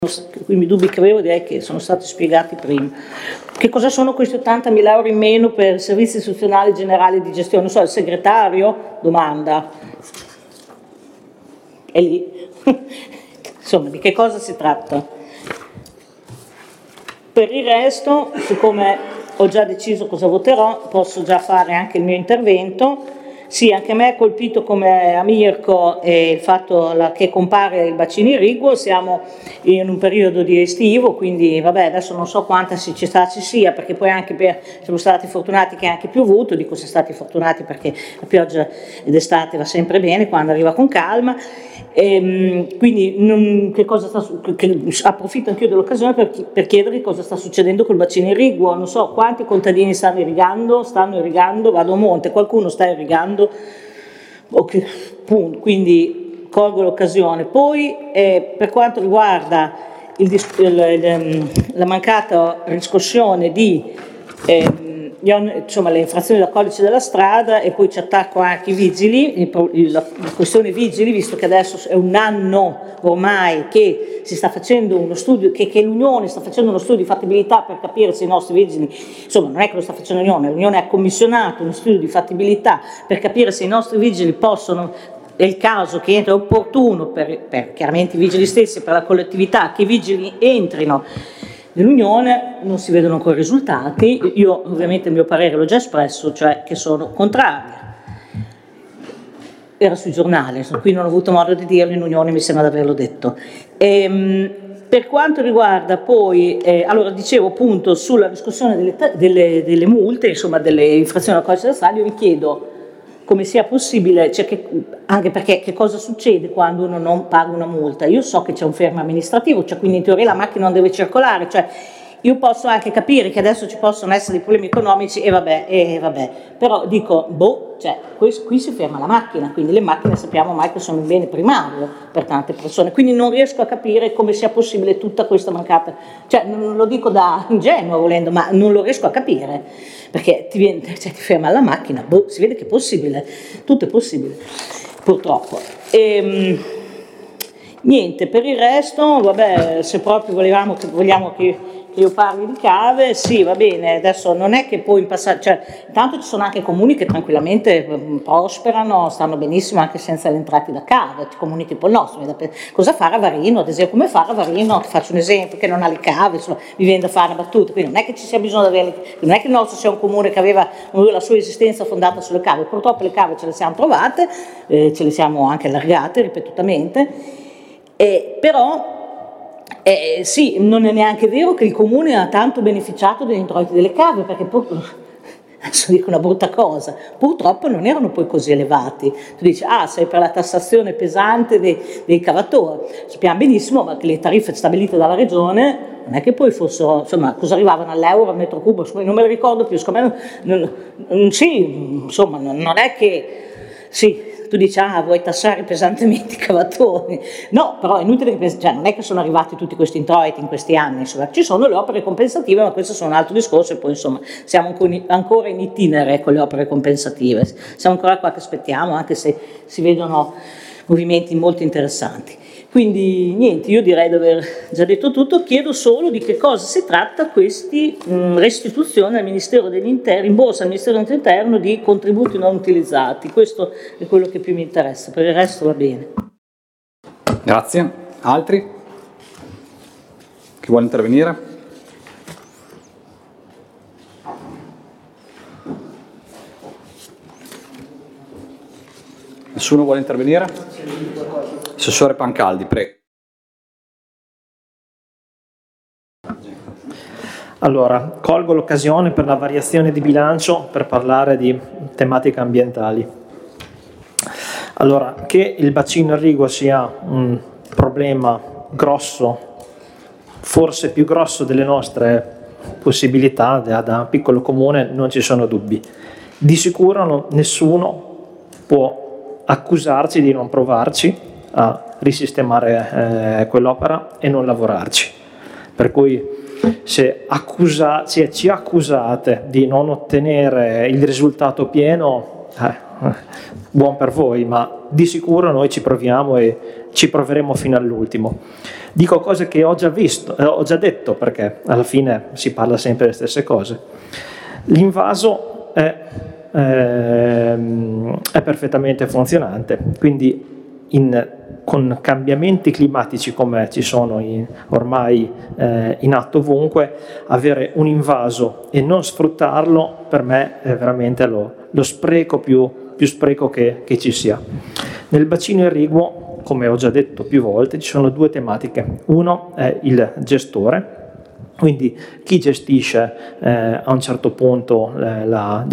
quindi i dubbi che avevo direi che sono stati spiegati prima. Che cosa sono questi 80.000 euro in meno per servizi istituzionali generali di gestione? Non so, il segretario? Domanda. È lì. Insomma, di che cosa si tratta? Per il resto, siccome ho già deciso cosa voterò, posso già fare anche il mio intervento. Sì, anche a me è colpito come a Mirko il fatto che compare il bacino irriguo, siamo in un periodo di estivo, quindi vabbè adesso non so quanta siccità ci sia, perché poi anche siamo stati fortunati che è anche piovuto, dico siamo stati fortunati perché la pioggia d'estate va sempre bene quando arriva con calma. Quindi approfitto anch'io dell'occasione per chiedere cosa sta succedendo col bacino irriguo. Non so quanti contadini stanno irrigando, vado a monte, qualcuno sta irrigando, okay, punto. Quindi colgo l'occasione. Poi per quanto riguarda la mancata riscossione di insomma, le infrazioni del codice della strada, e poi ci attacco anche i vigili, la questione vigili, visto che adesso è un anno ormai che si sta facendo uno studio, che l'Unione sta facendo uno studio di fattibilità per capire se i nostri vigili, insomma non è che lo sta facendo l'Unione ha commissionato uno studio di fattibilità per capire se i nostri vigili possono, è il caso che è opportuno per chiaramente i vigili stessi, per la collettività, che i vigili entrino nell'Unione. Non si vedono ancora i risultati. Io ovviamente il mio parere l'ho già espresso, cioè che sono contraria. Era sui giornali, qui non ho avuto modo di dirlo, in Unione mi sembra di averlo detto. Per quanto riguarda poi, allora dicevo appunto sulla discussione delle multe, insomma delle infrazioni al codice della strada, io vi chiedo come sia possibile, cioè anche perché che cosa succede quando uno non paga una multa? Io so che c'è un fermo amministrativo, cioè quindi in teoria la macchina non deve circolare, cioè io posso anche capire che adesso ci possono essere dei problemi economici e vabbè, però dico, cioè qui si ferma la macchina, quindi le macchine sappiamo mai che sono un bene primario per tante persone, quindi non riesco a capire come sia possibile tutta questa mancata, cioè non lo dico da ingenuo volendo, ma non lo riesco a capire, perché ti ferma la macchina, si vede che è possibile, tutto è possibile, purtroppo. Niente, per il resto, vabbè, se proprio vogliamo che io parli di cave, sì, va bene, adesso non è che poi in passato, cioè, intanto ci sono anche comuni che tranquillamente prosperano, stanno benissimo anche senza le entrate da cave, comuni tipo il nostro. Cosa fare a Varino, ad esempio, come fare a Varino, ti faccio un esempio, che non ha le cave, insomma, mi viene da fare una battuta, quindi non è che ci sia bisogno di averle, non è che il nostro sia un comune che aveva la sua esistenza fondata sulle cave, purtroppo le cave ce le siamo trovate, ce le siamo anche allargate ripetutamente, però sì, non è neanche vero che il comune ha tanto beneficiato degli introiti delle cave, perché adesso dico una brutta cosa, purtroppo non erano poi così elevati. Tu dici, sei per la tassazione pesante dei cavatori, sappiamo benissimo che le tariffe stabilite dalla regione non è che poi fossero, insomma, cosa arrivavano all'euro al metro cubo, non me lo ricordo più, sì, insomma, non è che, sì, tu dici, vuoi tassare pesantemente i cavatori? No, però è inutile che cioè, non è che sono arrivati tutti questi introiti in questi anni, insomma, ci sono le opere compensative, ma questo sono un altro discorso, e poi insomma siamo ancora in itinere con le opere compensative, siamo ancora qua che aspettiamo, anche se si vedono movimenti molto interessanti. Quindi niente, io direi di aver già detto tutto, chiedo solo di che cosa si tratta questi restituzione al Ministero dell'Interno, rimborso al Ministero dell'Interno di contributi non utilizzati, questo è quello che più mi interessa, per il resto va bene. Grazie. Altri? Chi vuole intervenire? Nessuno vuole intervenire? Assessore Pancaldi, prego. Allora, colgo l'occasione per la variazione di bilancio per parlare di tematiche ambientali. Allora, che il bacino irriguo sia un problema grosso, forse più grosso delle nostre possibilità da piccolo comune, non ci sono dubbi. Di sicuro nessuno può accusarci di non provarci a risistemare quell'opera e non lavorarci. Per cui se ci accusate di non ottenere il risultato pieno, buon per voi, ma di sicuro noi ci proviamo e ci proveremo fino all'ultimo. Dico cose che ho già detto, perché alla fine si parla sempre delle stesse cose. L'invaso è perfettamente funzionante, quindi con cambiamenti climatici come ci sono ormai in atto ovunque, avere un invaso e non sfruttarlo per me è veramente lo spreco più spreco che ci sia. Nel bacino irriguo, come ho già detto più volte, ci sono due tematiche. Uno è il gestore, quindi chi gestisce a un certo punto la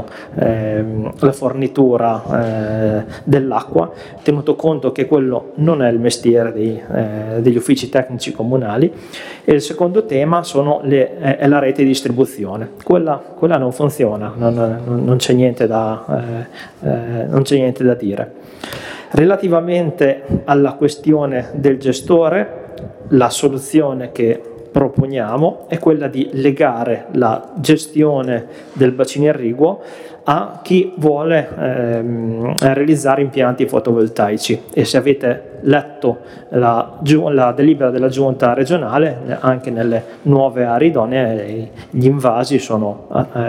fornitura dell'acqua, tenuto conto che quello non è il mestiere degli uffici tecnici comunali. E il secondo tema è la rete di distribuzione. Quella non funziona, non c'è niente da dire. Relativamente alla questione del gestore, la soluzione che proponiamo è quella di legare la gestione del bacino irriguo a chi vuole realizzare impianti fotovoltaici. E se avete letto la delibera della giunta regionale, anche nelle nuove aree idonee gli invasi sono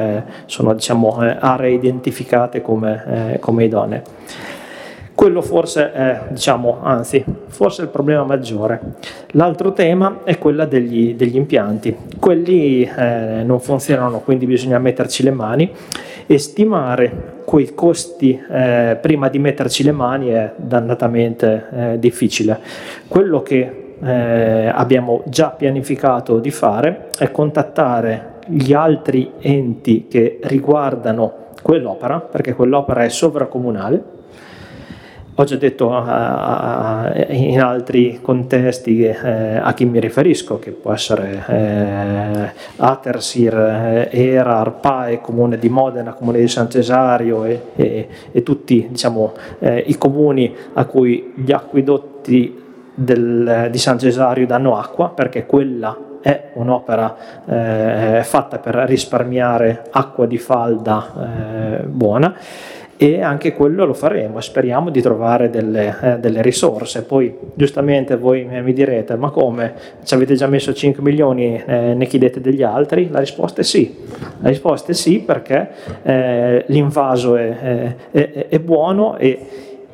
aree identificate come idonee. Quello forse è, forse è il problema maggiore. L'altro tema è quella degli impianti. Quelli non funzionano, quindi bisogna metterci le mani, e stimare quei costi prima di metterci le mani è dannatamente difficile. Quello che abbiamo già pianificato di fare è contattare gli altri enti che riguardano quell'opera, perché quell'opera è sovracomunale. Ho già detto in altri contesti a chi mi riferisco, che può essere Atersir, ERA, ARPAE, Comune di Modena, Comune di San Cesario e tutti i comuni a cui gli acquedotti di San Cesario danno acqua, perché quella è un'opera fatta per risparmiare acqua di falda buona. E anche quello lo faremo, speriamo di trovare delle risorse. Poi giustamente voi mi direte: ma come? Ci avete già messo 5 milioni, ne chiedete degli altri? La risposta è sì. La risposta è sì, perché l'invaso è buono, e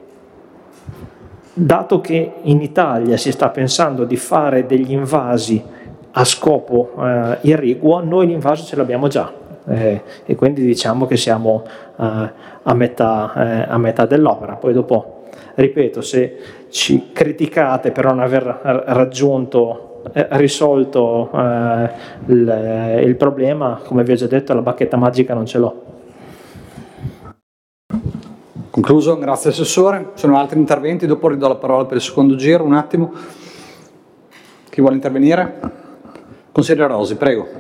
dato che in Italia si sta pensando di fare degli invasi a scopo irriguo, noi l'invaso ce l'abbiamo già. E quindi diciamo che siamo a metà dell'opera. Poi dopo, ripeto, se ci criticate per non aver risolto il problema, come vi ho già detto, la bacchetta magica non ce l'ho. Concluso, grazie Assessore. Sono altri interventi? Dopo ridò la parola per il secondo giro, un attimo. Chi vuole intervenire? Consigliere Rosi, prego.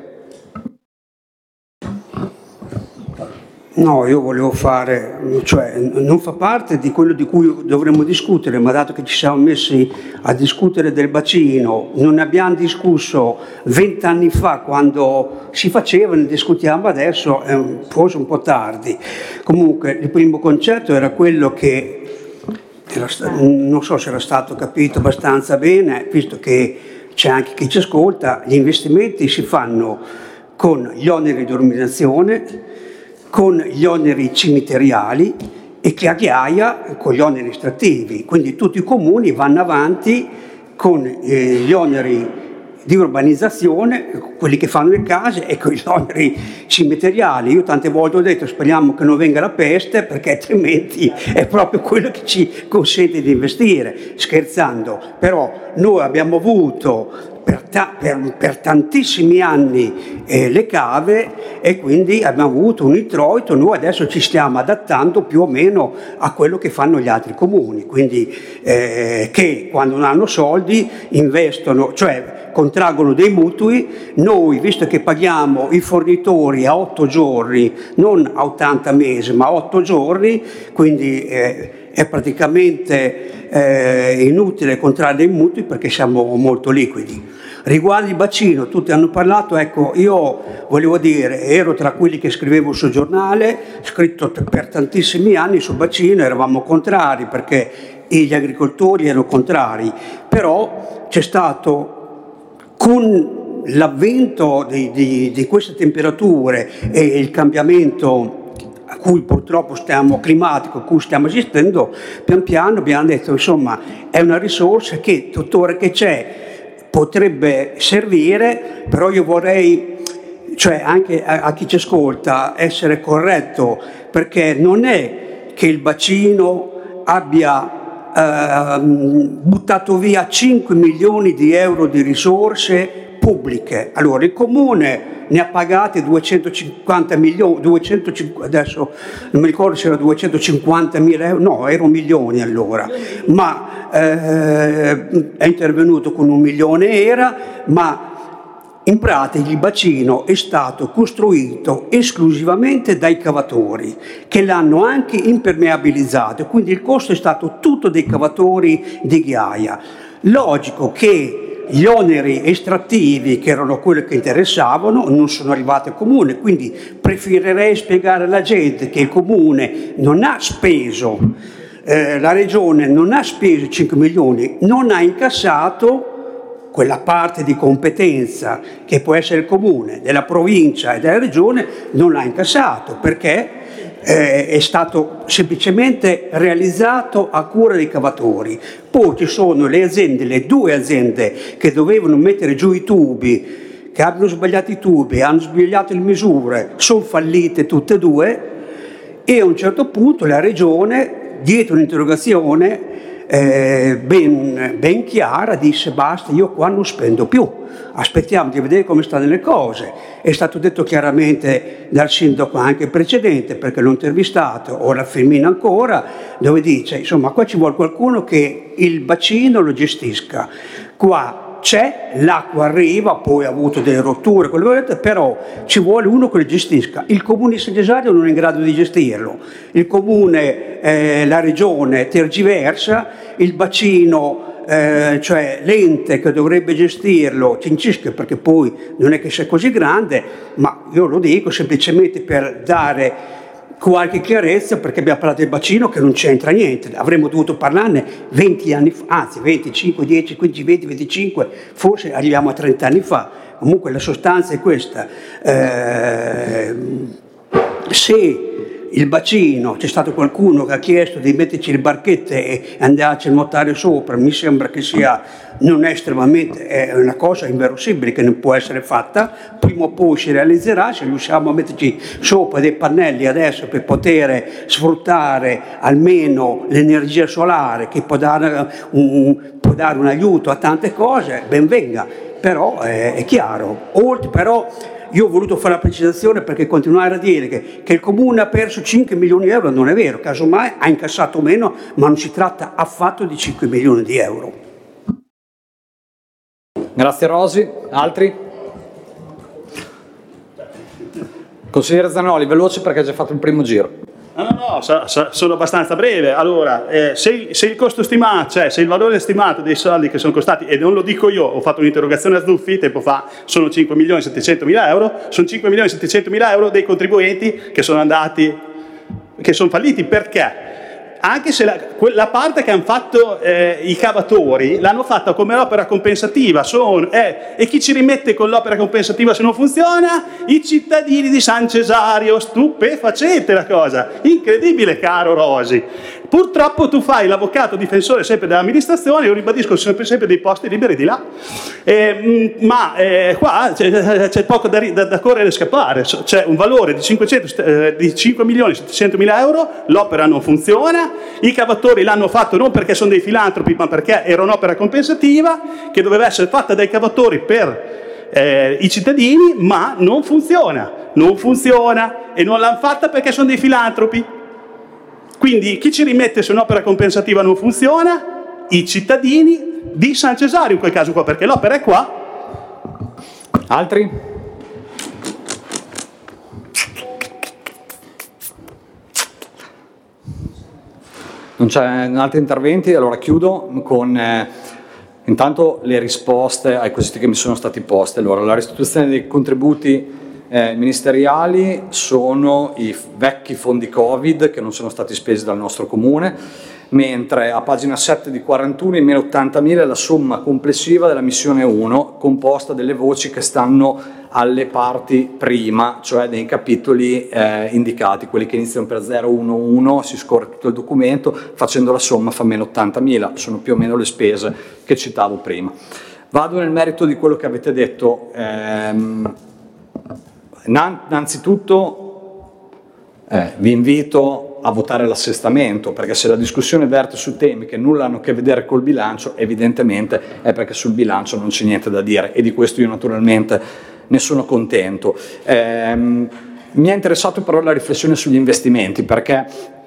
No, io volevo non fa parte di quello di cui dovremmo discutere, ma dato che ci siamo messi a discutere del bacino, non ne abbiamo discusso 20 anni fa quando si faceva, ne discutiamo adesso, è forse un po' tardi. Comunque il primo concetto era quello che, non so se era stato capito abbastanza bene, visto che c'è anche chi ci ascolta, gli investimenti si fanno con gli oneri di urbanizzazione, con gli oneri cimiteriali e Chiaghiaia con gli oneri estrattivi. Quindi tutti i comuni vanno avanti con gli oneri di urbanizzazione, quelli che fanno le case, e con gli oneri cimiteriali. Io tante volte ho detto: speriamo che non venga la peste, perché altrimenti è proprio quello che ci consente di investire. Scherzando, però noi abbiamo avuto per tantissimi anni le cave, e quindi abbiamo avuto un introito. Noi adesso ci stiamo adattando più o meno a quello che fanno gli altri comuni, quindi che quando non hanno soldi investono, cioè contraggono dei mutui. Noi, visto che paghiamo i fornitori a 8 giorni, non a 80 mesi, ma a 8 giorni, quindi è praticamente inutile contrarre dei mutui, perché siamo molto liquidi. Riguardo il bacino, tutti hanno parlato, ecco, io volevo dire, ero tra quelli che scrivevo sul giornale, scritto per tantissimi anni sul bacino, eravamo contrari perché gli agricoltori erano contrari, però c'è stato, con l'avvento di queste temperature e il cambiamento a cui purtroppo climatico a cui stiamo assistendo, pian piano abbiamo detto, insomma, è una risorsa che tuttora che c'è potrebbe servire, però io vorrei, cioè anche a chi ci ascolta, essere corretto, perché non è che il bacino abbia buttato via 5 milioni di euro di risorse pubbliche. Allora il Comune ne ha pagati 250 milioni, adesso non mi ricordo se era 250 mila euro, no, erano milioni allora, ma è intervenuto con 1 milione ma in pratica il bacino è stato costruito esclusivamente dai cavatori, che l'hanno anche impermeabilizzato, quindi il costo è stato tutto dei cavatori di ghiaia. Logico che gli oneri estrattivi, che erano quelli che interessavano, non sono arrivati al Comune, quindi preferirei spiegare alla gente che il Comune non ha speso, la Regione non ha speso 5 milioni, non ha incassato quella parte di competenza che può essere il Comune, della provincia e della Regione, non l'ha incassato perché è stato semplicemente realizzato a cura dei cavatori. Poi ci sono le 2 aziende che dovevano mettere giù i tubi, che hanno sbagliato i tubi, hanno sbagliato le misure, sono fallite tutte e 2 e a un certo punto la Regione, dietro un'interrogazione ben chiara, disse basta, io qua non spendo più, aspettiamo di vedere come stanno le cose. È stato detto chiaramente dal sindaco anche precedente, perché l'ho intervistato, ora Firmino ancora, dove dice insomma qua ci vuole qualcuno che il bacino lo gestisca. Qua c'è, l'acqua arriva, poi ha avuto delle rotture, quello che volete, però ci vuole uno che lo gestisca. Il Comune di San Cesario non è in grado di gestirlo, il Comune, la Regione tergiversa, il bacino, cioè l'ente che dovrebbe gestirlo cincisca, perché poi non è che sia così grande, ma io lo dico semplicemente per dare qualche chiarezza, perché abbiamo parlato del bacino che non c'entra niente, avremmo dovuto parlarne 20 anni fa, anzi 25, 10, 15, 20, 25, forse arriviamo a 30 anni fa. Comunque la sostanza è questa, se il bacino, c'è stato qualcuno che ha chiesto di metterci le barchette e andarci a nuotare sopra, mi sembra che sia non è estremamente, è una cosa inverosimile che non può essere fatta, prima o poi si realizzerà, se riusciamo a metterci sopra dei pannelli adesso per poter sfruttare almeno l'energia solare che può dare un aiuto a tante cose, ben venga, però è chiaro. Oltre però io ho voluto fare la precisazione perché continuare a dire che il Comune ha perso 5 milioni di euro non è vero, casomai ha incassato meno, ma non si tratta affatto di 5 milioni di euro. Grazie Rosi. Altri? Consigliere Zanoli, veloce perché ha già fatto il primo giro. No, sono abbastanza breve. Allora, se il costo stimato, cioè se il valore stimato dei soldi che sono costati, e non lo dico io, ho fatto un'interrogazione a Zuffi tempo fa, sono 5.700.000 euro, sono 5.700.000 euro dei contribuenti che sono falliti. Perché? Anche se la parte che hanno fatto i cavatori l'hanno fatta come opera compensativa e chi ci rimette con l'opera compensativa se non funziona? I cittadini di San Cesario. Stupefacente la cosa, incredibile caro Rosi. Purtroppo tu fai l'avvocato difensore sempre dell'amministrazione, io ribadisco sempre dei posti liberi di là, ma qua c'è poco da correre e scappare. C'è un valore di 5.700.000 euro, l'opera non funziona, i cavatori l'hanno fatto non perché sono dei filantropi ma perché era un'opera compensativa che doveva essere fatta dai cavatori per i cittadini, ma non funziona e non l'hanno fatta perché sono dei filantropi. Quindi chi ci rimette se un'opera compensativa non funziona? I cittadini di San Cesario in quel caso qua, perché l'opera è qua. Altri? Non c'è altri interventi, allora chiudo con Intanto le risposte ai quesiti che mi sono stati posti. Allora, la restituzione dei contributi ministeriali sono i vecchi fondi Covid che non sono stati spesi dal nostro comune, mentre a pagina 7 di 41 in meno 80.000 è la somma complessiva della missione 1, composta delle voci che stanno alle parti prima, cioè dei capitoli indicati, quelli che iniziano per 011, si scorre tutto il documento, facendo la somma fa meno 80.000, sono più o meno le spese che citavo prima. Vado nel merito di quello che avete detto. Innanzitutto vi invito a votare l'assestamento, perché se la discussione verte su temi che nulla hanno a che vedere col bilancio, evidentemente è perché sul bilancio non c'è niente da dire, e di questo io naturalmente ne sono contento. Mi è interessato però la riflessione sugli investimenti, perché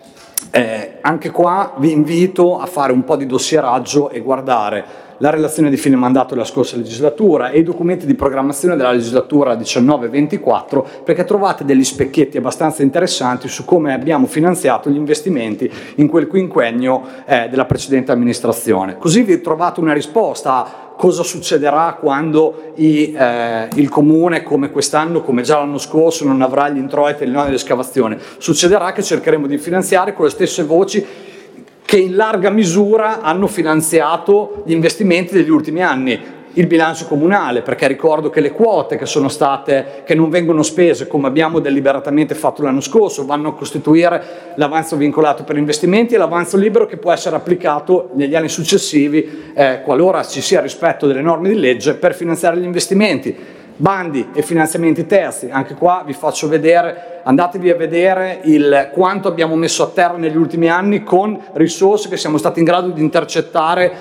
anche qua vi invito a fare un po' di dossieraggio e guardare la relazione di fine mandato della scorsa legislatura e i documenti di programmazione della legislatura 19-24, perché trovate degli specchietti abbastanza interessanti su come abbiamo finanziato gli investimenti in quel quinquennio della precedente amministrazione. Così vi trovate una risposta a cosa succederà quando il comune, come quest'anno, come già l'anno scorso, non avrà gli introiti e gli oneri dell'escavazione. Succederà che cercheremo di finanziare con le stesse voci che in larga misura hanno finanziato gli investimenti degli ultimi anni. Il bilancio comunale, perché ricordo che le quote che non vengono spese, come abbiamo deliberatamente fatto l'anno scorso, vanno a costituire l'avanzo vincolato per investimenti e l'avanzo libero che può essere applicato negli anni successivi qualora ci sia rispetto delle norme di legge per finanziare gli investimenti. Bandi e finanziamenti terzi, anche qua vi faccio vedere, andatevi a vedere quanto abbiamo messo a terra negli ultimi anni con risorse che siamo stati in grado di intercettare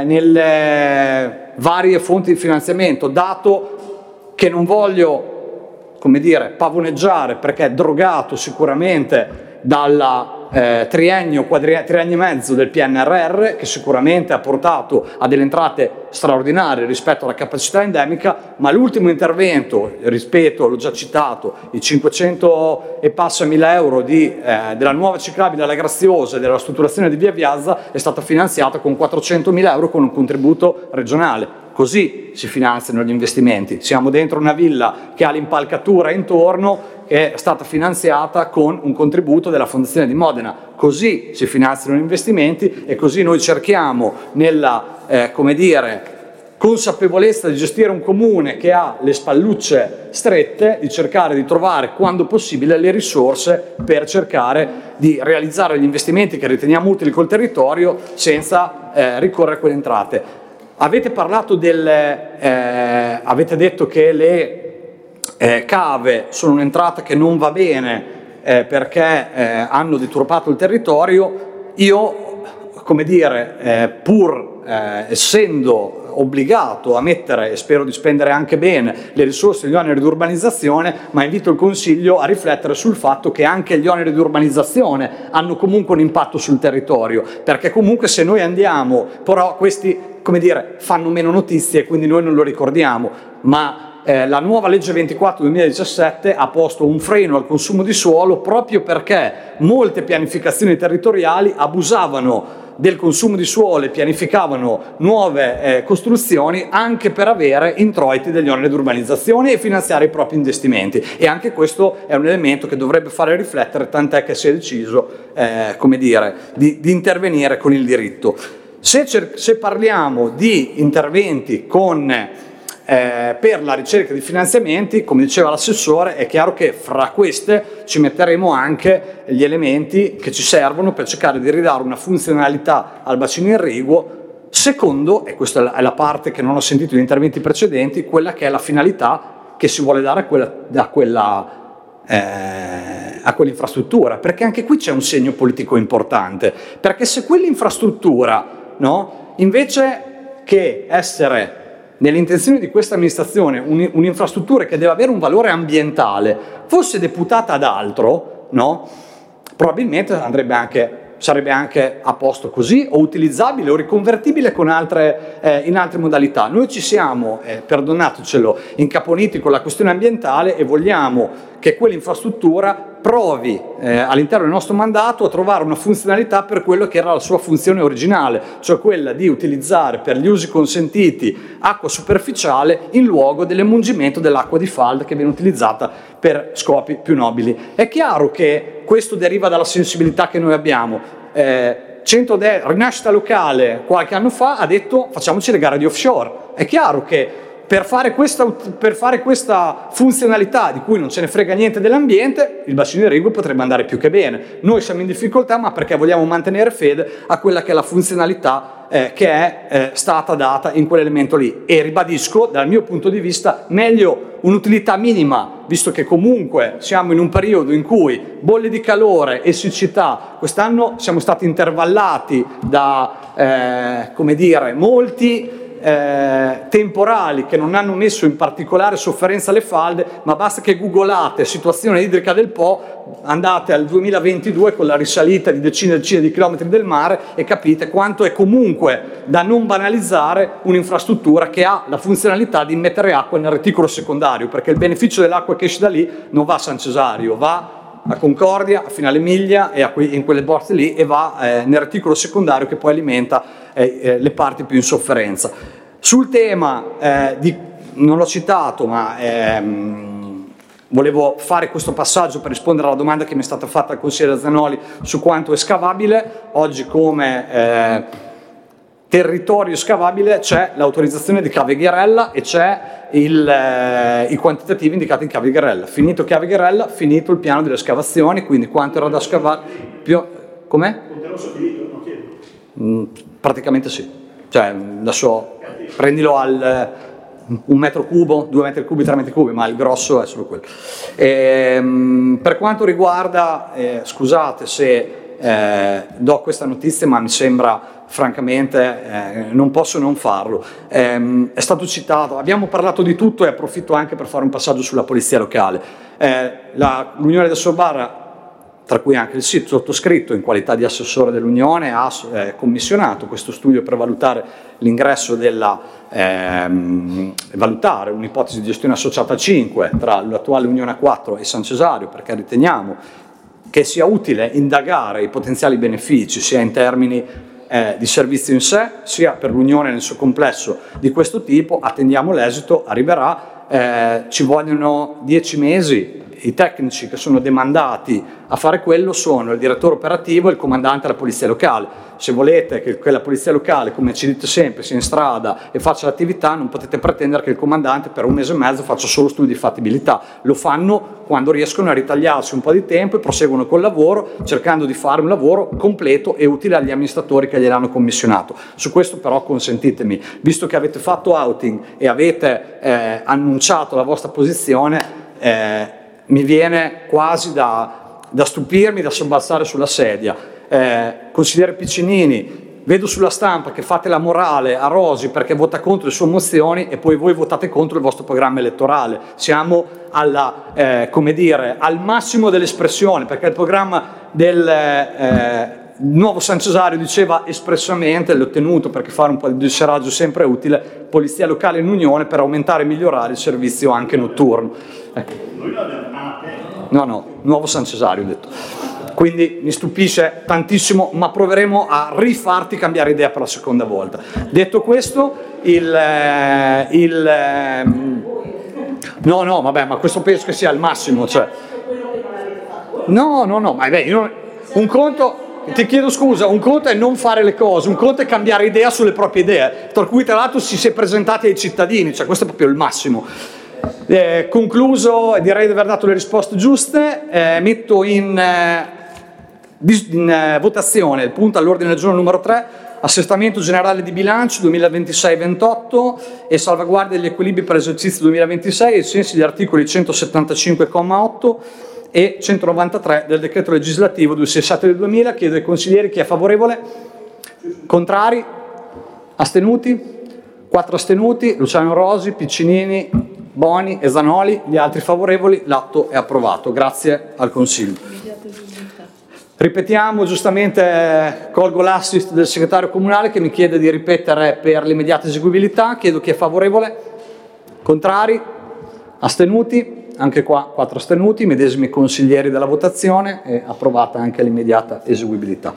nelle varie fonti di finanziamento, dato che non voglio, come dire, pavoneggiare, perché è drogato sicuramente dalla triennio e mezzo del PNRR, che sicuramente ha portato a delle entrate straordinarie rispetto alla capacità endemica, ma l'ultimo intervento, rispetto, l'ho già citato, i 500 e passa mila euro della nuova ciclabile alla Graziosa e della strutturazione di Via Viazza è stata finanziata con 400.000 euro con un contributo regionale. Così si finanziano gli investimenti. Siamo dentro una villa che ha l'impalcatura intorno, che è stata finanziata con un contributo della Fondazione di Modena. Così si finanziano gli investimenti e così noi cerchiamo nella, come dire, consapevolezza di gestire un comune che ha le spallucce strette, di cercare di trovare quando possibile le risorse per cercare di realizzare gli investimenti che riteniamo utili col territorio senza ricorrere a quelle entrate. Avete parlato avete detto che le cave sono un'entrata che non va bene perché hanno deturpato il territorio. Io, come dire, pur essendo obbligato a mettere, e spero di spendere anche bene, le risorse degli oneri di urbanizzazione, ma invito il Consiglio a riflettere sul fatto che anche gli oneri di urbanizzazione hanno comunque un impatto sul territorio, perché comunque se noi andiamo, però questi, come dire, fanno meno notizie e quindi noi non lo ricordiamo, ma la nuova legge 24/2017 ha posto un freno al consumo di suolo proprio perché molte pianificazioni territoriali abusavano del consumo di suolo e pianificavano nuove costruzioni anche per avere introiti degli oneri di urbanizzazione e finanziare i propri investimenti, e anche questo è un elemento che dovrebbe fare riflettere, tant'è che si è deciso come dire, di intervenire con il diritto. Se parliamo di interventi per la ricerca di finanziamenti, come diceva l'assessore, è chiaro che fra queste ci metteremo anche gli elementi che ci servono per cercare di ridare una funzionalità al bacino irriguo, secondo, e questa è la parte che non ho sentito negli interventi precedenti, quella che è la finalità che si vuole dare a quell'infrastruttura, perché anche qui c'è un segno politico importante, perché se quell'infrastruttura, no, invece che essere nell'intenzione di questa amministrazione un'infrastruttura che deve avere un valore ambientale fosse deputata ad altro, no? Probabilmente sarebbe anche a posto così, o utilizzabile o riconvertibile con in altre modalità. Noi ci siamo, perdonatecelo, incaponiti con la questione ambientale e vogliamo che quell'infrastruttura provi all'interno del nostro mandato a trovare una funzionalità per quello che era la sua funzione originale, cioè quella di utilizzare per gli usi consentiti acqua superficiale in luogo dell'emungimento dell'acqua di falda che viene utilizzata per scopi più nobili. È chiaro che questo deriva dalla sensibilità che noi abbiamo. Rinascita Locale qualche anno fa ha detto facciamoci le gare di offshore. È chiaro che per fare questa funzionalità di cui non ce ne frega niente dell'ambiente, il bacino irriguo potrebbe andare più che bene. Noi siamo in difficoltà, ma perché vogliamo mantenere fede a quella che è la funzionalità che è stata data in quell'elemento lì. E ribadisco, dal mio punto di vista, meglio un'utilità minima, visto che comunque siamo in un periodo in cui bolle di calore e siccità, quest'anno siamo stati intervallati da, come dire, molti temporali che non hanno messo in particolare sofferenza alle falde, ma basta che googolate situazione idrica del Po, andate al 2022 con la risalita di decine e decine di chilometri del mare e capite quanto è comunque da non banalizzare un'infrastruttura che ha la funzionalità di mettere acqua nel reticolo secondario, perché il beneficio dell'acqua che esce da lì non va a San Cesario, va a Concordia, a Finale Emilia e in quelle borse lì, e va nel reticolo secondario che poi alimenta le parti più in sofferenza. Sul tema non l'ho citato, ma volevo fare questo passaggio per rispondere alla domanda che mi è stata fatta dal consigliere Zanoli su quanto è scavabile. Oggi come territorio scavabile c'è l'autorizzazione di Cave Gherella e c'è i quantitativi indicati in Cave Gherella. Finito Cave Gherella, finito il piano delle escavazioni, quindi quanto era da scavare. Com'è? Ponterosso finito? Non chiedo. Praticamente sì. Cioè, adesso prendilo al 1 metro cubo, 2 metri cubi, 3 metri cubi, ma il grosso è solo quello. Per quanto riguarda, scusate se do questa notizia, ma mi sembra francamente non posso non farlo. È stato citato, abbiamo parlato di tutto e approfitto anche per fare un passaggio sulla polizia locale. L'Unione del Sorbarra, tra cui anche il sito sottoscritto in qualità di assessore dell'Unione, ha commissionato questo studio per valutare l'ingresso valutare un'ipotesi di gestione associata a 5 tra l'attuale Unione A4 e San Cesario, perché riteniamo che sia utile indagare i potenziali benefici sia in termini di servizio in sé, sia per l'Unione nel suo complesso di questo tipo. Attendiamo l'esito, arriverà, ci vogliono 10 mesi. I tecnici che sono demandati a fare quello sono il direttore operativo e il comandante della polizia locale. Se volete che la polizia locale, come ci dite sempre, sia in strada e faccia l'attività, non potete pretendere che il comandante per 1 mese e mezzo faccia solo studi di fattibilità. Lo fanno quando riescono a ritagliarsi un po' di tempo e proseguono col lavoro, cercando di fare un lavoro completo e utile agli amministratori che gliel'hanno commissionato. Su questo però consentitemi, visto che avete fatto outing e avete annunciato la vostra posizione, mi viene quasi da stupirmi, da sobbalzare sulla sedia. Consigliere Piccinini, vedo sulla stampa che fate la morale a Rosi perché vota contro le sue mozioni e poi voi votate contro il vostro programma elettorale. Siamo come dire, al massimo dell'espressione, perché il programma del Nuovo San Cesario diceva espressamente, l'ho tenuto perché fare un po' di disseraggio sempre è utile, polizia locale in unione per aumentare e migliorare il servizio anche notturno. No, Nuovo San Cesario ho detto. Quindi mi stupisce tantissimo, ma proveremo a rifarti cambiare idea per la seconda volta. Detto questo, no, vabbè, ma questo penso che sia il massimo, cioè. No, ma un conto. Ti chiedo scusa, un conto è non fare le cose, un conto è cambiare idea sulle proprie idee, tra cui tra l'altro si è presentati ai cittadini, cioè questo è proprio il massimo. Concluso, direi di aver dato le risposte giuste, metto in votazione il punto all'ordine del giorno numero 3, assestamento generale di bilancio 2026-28 e salvaguardia degli equilibri per l'esercizio 2026 ai sensi degli articoli 175,8 e 193 del decreto legislativo 267 del 2000. Chiedo ai consiglieri chi è favorevole, contrari, astenuti, 4 astenuti, Luciano Rosi, Piccinini, Boni e Zanoli, gli altri favorevoli, l'atto è approvato. Grazie al Consiglio. Ripetiamo, giustamente colgo l'assist del segretario comunale che mi chiede di ripetere per l'immediata eseguibilità. Chiedo chi è favorevole, contrari, astenuti, anche qua 4 astenuti, medesimi consiglieri della votazione e approvata anche l'immediata eseguibilità.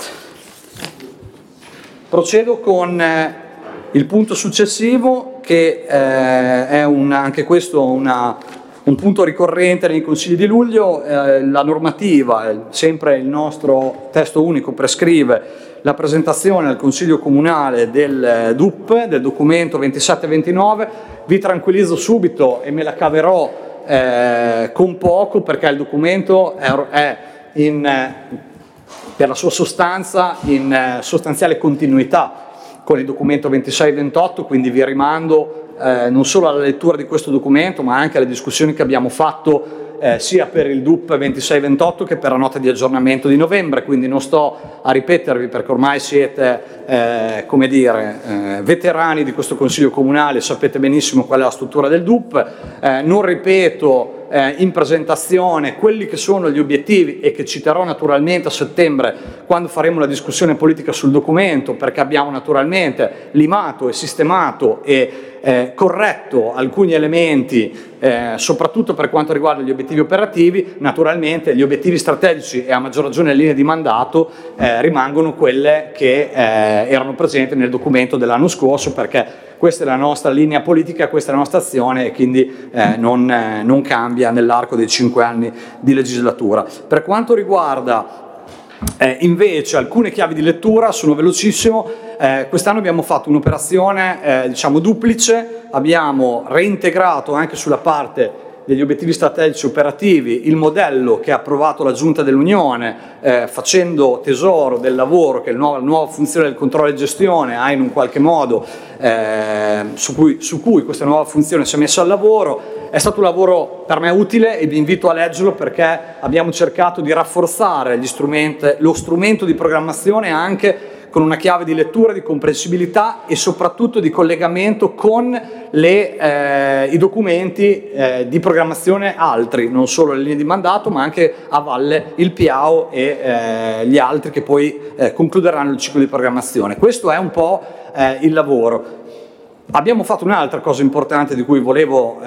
Procedo con il punto successivo, che è anche questo un punto ricorrente nei consigli di luglio. La normativa, sempre il nostro testo unico, prescrive la presentazione al Consiglio Comunale del DUP, del documento 2729. Vi tranquillizzo subito e me la caverò con poco, perché il documento è per la sua sostanza in sostanziale continuità con il documento 2628, quindi vi rimando non solo alla lettura di questo documento, ma anche alle discussioni che abbiamo fatto sia per il DUP 2628 che per la nota di aggiornamento di novembre, quindi non sto a ripetervi perché ormai siete come dire, veterani di questo Consiglio Comunale, sapete benissimo qual è la struttura del DUP. Non ripeto in presentazione quelli che sono gli obiettivi, e che citerò naturalmente a settembre quando faremo la discussione politica sul documento, perché abbiamo naturalmente limato e sistemato e corretto alcuni elementi, soprattutto per quanto riguarda gli obiettivi operativi. Naturalmente gli obiettivi strategici, e a maggior ragione le linee di mandato, rimangono quelle che erano presenti nel documento dell'anno scorso, perché questa è la nostra linea politica, questa è la nostra azione, e quindi non cambia nell'arco dei 5 anni di legislatura. Per quanto riguarda invece alcune chiavi di lettura, sono velocissimo. Quest'anno abbiamo fatto un'operazione diciamo duplice, abbiamo reintegrato anche sulla parte degli obiettivi strategici operativi il modello che ha approvato la Giunta dell'Unione, facendo tesoro del lavoro che la nuova funzione del controllo e gestione ha in un qualche modo, su cui questa nuova funzione si è messa al lavoro. È stato un lavoro per me utile e vi invito a leggerlo, perché abbiamo cercato di rafforzare lo strumento di programmazione anche con una chiave di lettura, di comprensibilità e soprattutto di collegamento con i documenti di programmazione altri, non solo le linee di mandato, ma anche a valle il PIAO e gli altri che poi concluderanno il ciclo di programmazione. Questo è un po' il lavoro. Abbiamo fatto un'altra cosa importante di cui volevo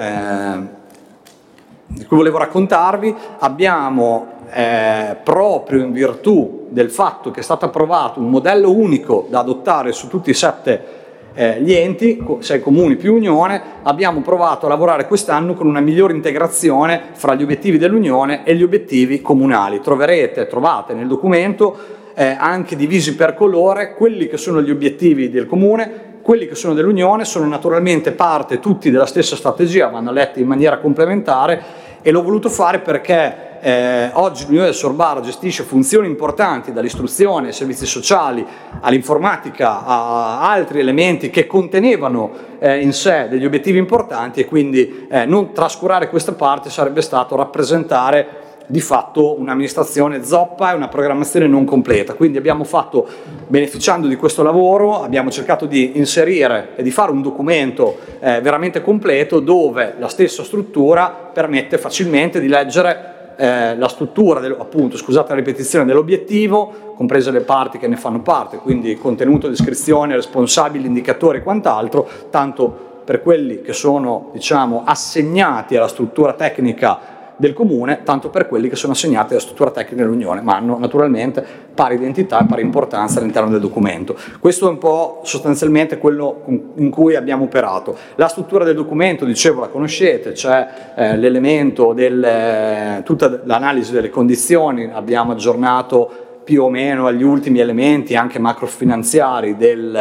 raccontarvi. Abbiamo proprio in virtù del fatto che è stato approvato un modello unico da adottare su tutti i 7 gli enti, 6 comuni più Unione, abbiamo provato a lavorare quest'anno con una migliore integrazione fra gli obiettivi dell'Unione e gli obiettivi comunali. Trovate nel documento anche divisi per colore quelli che sono gli obiettivi del comune. Quelli che sono dell'Unione sono naturalmente parte tutti della stessa strategia, vanno letti in maniera complementare, e l'ho voluto fare perché oggi l'Unione del Sorbara gestisce funzioni importanti, dall'istruzione ai servizi sociali all'informatica a altri elementi che contenevano in sé degli obiettivi importanti, e quindi non trascurare questa parte sarebbe stato rappresentare di fatto un'amministrazione zoppa e una programmazione non completa. Quindi abbiamo fatto, beneficiando di questo lavoro, abbiamo cercato di inserire e di fare un documento veramente completo, dove la stessa struttura permette facilmente di leggere la struttura, appunto, scusate la ripetizione, dell'obiettivo, comprese le parti che ne fanno parte, quindi contenuto, descrizione, responsabili, indicatori e quant'altro, tanto per quelli che sono, diciamo, assegnati alla struttura tecnica del comune, tanto per quelli che sono assegnati alla struttura tecnica dell'Unione, ma hanno naturalmente pari identità e pari importanza all'interno del documento. Questo è un po' sostanzialmente quello in cui abbiamo operato. La struttura del documento, dicevo, la conoscete, c'è l'elemento tutta l'analisi delle condizioni, abbiamo aggiornato più o meno agli ultimi elementi anche macrofinanziari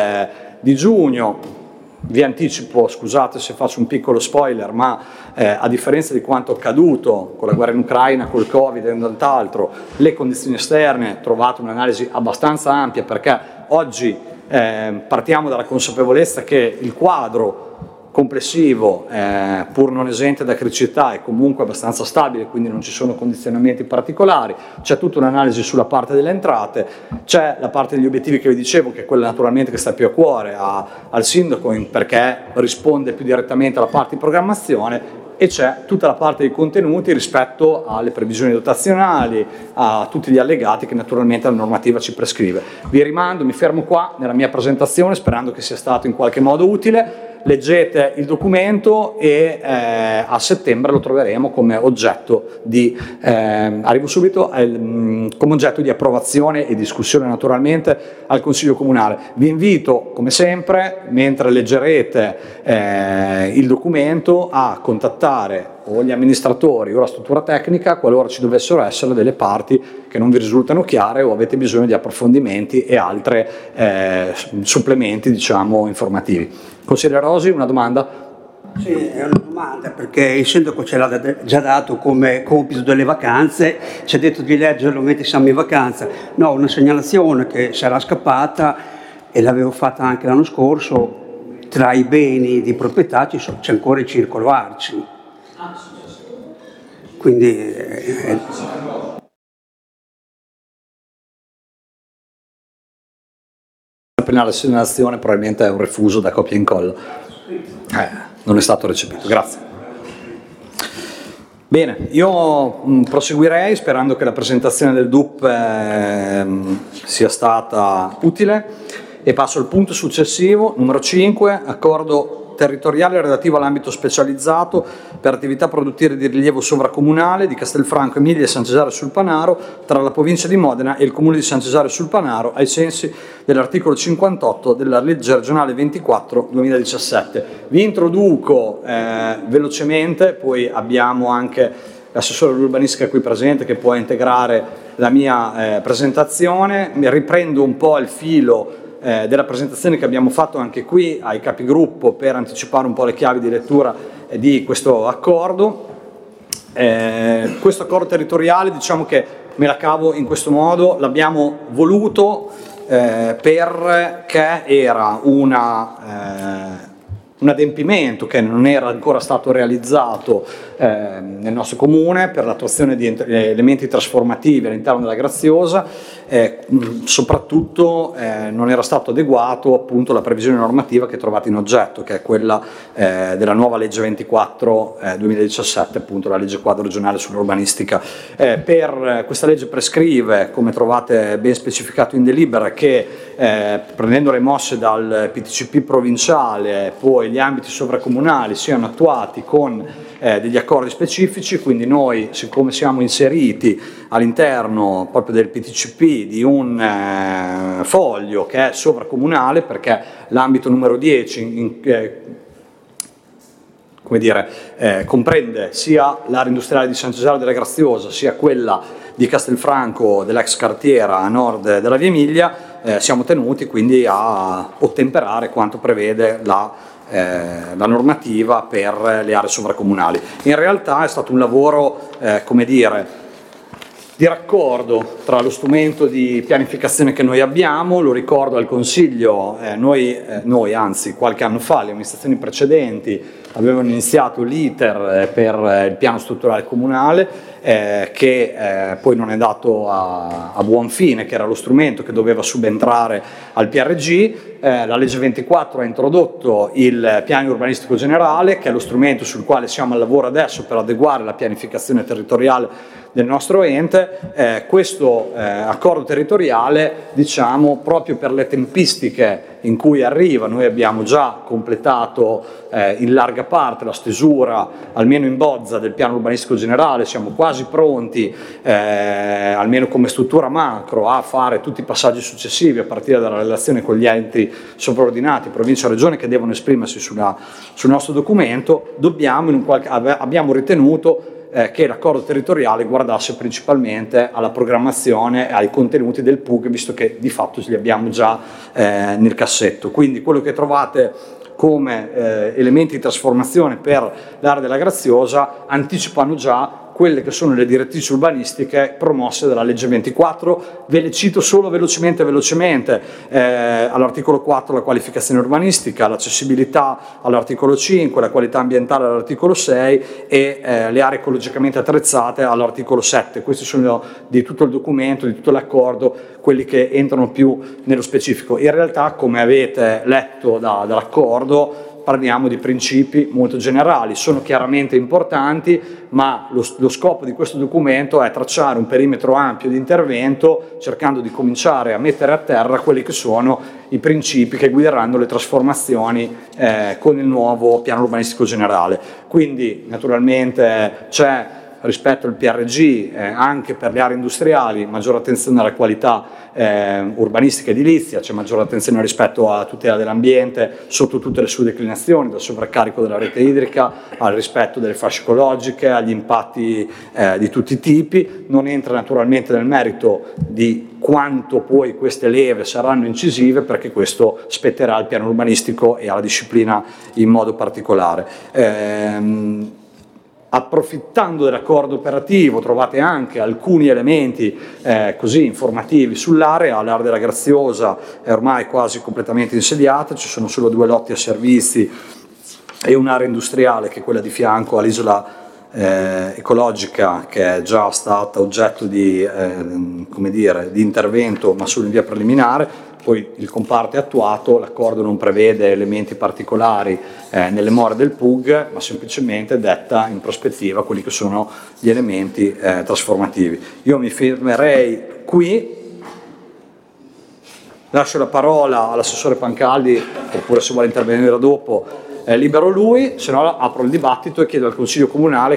di giugno. Vi anticipo, scusate se faccio un piccolo spoiler, ma a differenza di quanto accaduto con la guerra in Ucraina, col Covid e quant'altro, le condizioni esterne trovate un'analisi abbastanza ampia, perché oggi partiamo dalla consapevolezza che il quadro complessivo, pur non esente da criticità, è comunque abbastanza stabile, quindi non ci sono condizionamenti particolari. C'è tutta un'analisi sulla parte delle entrate, c'è la parte degli obiettivi che vi dicevo, che è quella naturalmente che sta più a cuore al sindaco, perché risponde più direttamente alla parte di programmazione, e c'è tutta la parte dei contenuti rispetto alle previsioni dotazionali, a tutti gli allegati che naturalmente la normativa ci prescrive. Vi rimando, mi fermo qua nella mia presentazione, sperando che sia stato in qualche modo utile. leggete il documento e a settembre lo troveremo come oggetto di, arrivo subito, come oggetto di approvazione e discussione naturalmente al Consiglio Comunale. Vi invito, come sempre, mentre leggerete il documento, a contattare o gli amministratori o la struttura tecnica qualora ci dovessero essere delle parti che non vi risultano chiare o avete bisogno di approfondimenti e altri supplementi, diciamo, informativi. Consigliere Rosi, una domanda? Sì, è una domanda, perché il sindaco ce l'ha già dato come compito delle vacanze, ci ha detto di leggerlo mentre siamo in vacanza. No, una segnalazione che sarà scappata, e l'avevo fatta anche l'anno scorso, tra i beni di proprietà c'è ancora il circolo Arci. Quindi appena la segnalazione probabilmente è un refuso da copia e incolla. Non è stato recepito, grazie. Bene, io proseguirei sperando che la presentazione del DUP sia stata utile e passo al punto successivo, numero 5, accordo territoriale relativo all'ambito specializzato per attività produttive di rilievo sovracomunale di Castelfranco Emilia e San Cesare sul Panaro tra la provincia di Modena e il comune di San Cesare sul Panaro ai sensi dell'articolo 58 della legge regionale 24/2017. Vi introduco velocemente, poi abbiamo anche l'assessore all'urbanistica qui presente che può integrare la mia presentazione. Mi riprendo un po' il filo della presentazione che abbiamo fatto anche qui ai capigruppo per anticipare un po' le chiavi di lettura di questo accordo. Questo accordo territoriale, diciamo che me la cavo in questo modo, l'abbiamo voluto perché era un adempimento che non era ancora stato realizzato nel nostro comune per l'attuazione di elementi trasformativi all'interno della Graziosa, soprattutto non era stato adeguato appunto alla previsione normativa che trovate in oggetto, che è quella della nuova legge 24/2017, appunto la legge quadro regionale sull'urbanistica. Questa legge prescrive, come trovate ben specificato in delibera, che prendendo le mosse dal PTCP provinciale poi gli ambiti sovracomunali siano attuati con degli accordi specifici, quindi noi, siccome siamo inseriti all'interno proprio del PTCP di un foglio che è sovracomunale, perché l'ambito numero 10 comprende sia l'area industriale di San Cesare della Graziosa sia quella di Castelfranco dell'ex cartiera a nord della Via Emilia, siamo tenuti quindi a ottemperare quanto prevede la normativa per le aree sovracomunali. In realtà è stato un lavoro, di raccordo tra lo strumento di pianificazione che noi abbiamo, lo ricordo al Consiglio, anzi qualche anno fa le amministrazioni precedenti avevano iniziato l'iter per il piano strutturale comunale che poi non è dato a buon fine, che era lo strumento che doveva subentrare al PRG. La legge 24 ha introdotto il piano urbanistico generale, che è lo strumento sul quale siamo al lavoro adesso per adeguare la pianificazione territoriale del nostro ente. Questo accordo territoriale, diciamo, proprio per le tempistiche in cui arriva, noi abbiamo già completato in larga parte la stesura, almeno in bozza, del piano urbanistico generale, siamo quasi pronti, almeno come struttura macro, a fare tutti i passaggi successivi a partire dalla relazione con gli enti sovraordinati, provincia e regione, che devono esprimersi sul nostro documento. Abbiamo ritenuto che l'accordo territoriale guardasse principalmente alla programmazione e ai contenuti del PUG, visto che di fatto li abbiamo già nel cassetto. Quindi quello che trovate come elementi di trasformazione per l'area della Graziosa anticipano già quelle che sono le direttrici urbanistiche promosse dalla legge 24. Ve le cito solo velocemente, all'articolo 4 la qualificazione urbanistica, l'accessibilità all'articolo 5, la qualità ambientale all'articolo 6 e le aree ecologicamente attrezzate all'articolo 7. Questi sono di tutto il documento, di tutto l'accordo, quelli che entrano più nello specifico. In realtà, come avete letto dall'accordo, parliamo di principi molto generali, sono chiaramente importanti, ma lo scopo di questo documento è tracciare un perimetro ampio di intervento, cercando di cominciare a mettere a terra quelli che sono i principi che guideranno le trasformazioni con il nuovo piano urbanistico generale. Quindi naturalmente c'è, rispetto al PRG, anche per le aree industriali, maggiore attenzione alla qualità urbanistica e edilizia, c'è maggiore attenzione rispetto alla tutela dell'ambiente sotto tutte le sue declinazioni, dal sovraccarico della rete idrica al rispetto delle fasce ecologiche, agli impatti di tutti i tipi. Non entra naturalmente nel merito di quanto poi queste leve saranno incisive, perché questo spetterà al piano urbanistico e alla disciplina in modo particolare. Approfittando dell'accordo operativo trovate anche alcuni elementi così informativi sull'area. L'area della Graziosa è ormai quasi completamente insediata, ci sono solo 2 lotti a servizi e un'area industriale che è quella di fianco all'isola ecologica, che è già stata oggetto di, come dire, di intervento, ma solo in via preliminare. Poi il comparto è attuato, l'accordo non prevede elementi particolari nelle more del PUG, ma semplicemente detta in prospettiva quelli che sono gli elementi trasformativi. Io mi fermerei qui, lascio la parola all'assessore Pancaldi, oppure se vuole intervenire dopo libero lui, se no apro il dibattito e chiedo al Consiglio Comunale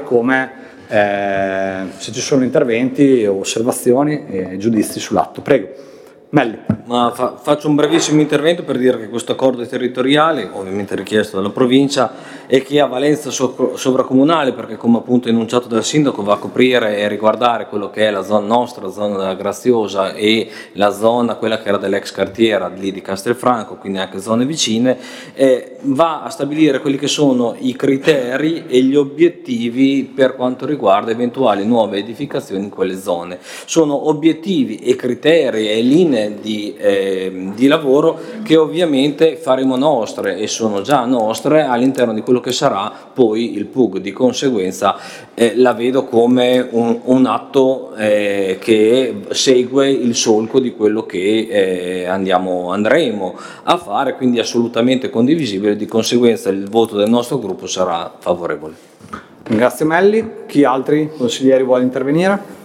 se ci sono interventi, osservazioni e giudizi sull'atto. Prego. Melli. Faccio un brevissimo intervento per dire che questo accordo territoriale, ovviamente richiesto dalla provincia, e che ha valenza sovracomunale, perché come appunto enunciato dal sindaco va a coprire e riguardare quello che è la zona nostra, la zona della Graziosa e la zona, quella che era dell'ex cartiera lì di Castelfranco, quindi anche zone vicine, va a stabilire quelli che sono i criteri e gli obiettivi per quanto riguarda eventuali nuove edificazioni in quelle zone. Sono obiettivi e criteri e linee di lavoro che ovviamente faremo nostre e sono già nostre all'interno di quello che sarà poi il PUG. Di conseguenza la vedo come un atto che segue il solco di quello che andremo a fare, quindi assolutamente condivisibile. Di conseguenza il voto del nostro gruppo sarà favorevole. Grazie Melli. Chi altri consiglieri vuole intervenire?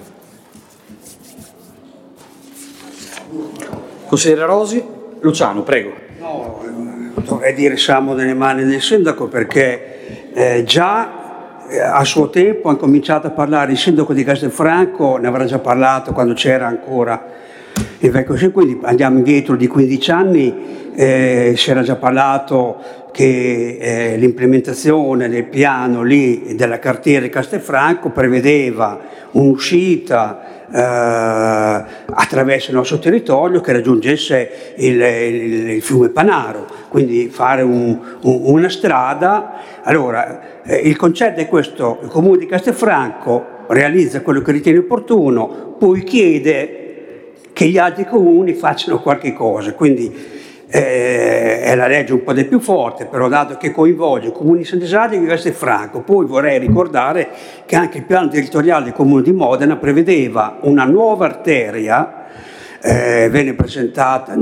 Consigliere Rosi. Luciano, prego. No, dovrei dire siamo nelle mani del sindaco, perché già a suo tempo ha cominciato a parlare il sindaco di Castelfranco, ne avrà già parlato quando c'era ancora il vecchio sindaco, quindi andiamo indietro di 15 anni, si era già parlato che l'implementazione del piano lì della cartiera di Castelfranco prevedeva un'uscita attraverso il nostro territorio che raggiungesse il fiume Panaro, quindi fare una strada. Allora il concetto è questo: il comune di Castelfranco realizza quello che ritiene opportuno, poi chiede che gli altri comuni facciano qualche cosa, quindi è la legge un po' del più forte, però dato che coinvolge i comuni sant'Esadio e Castelfranco. Poi vorrei ricordare che anche il piano territoriale del comune di Modena prevedeva una nuova arteria, venne presentata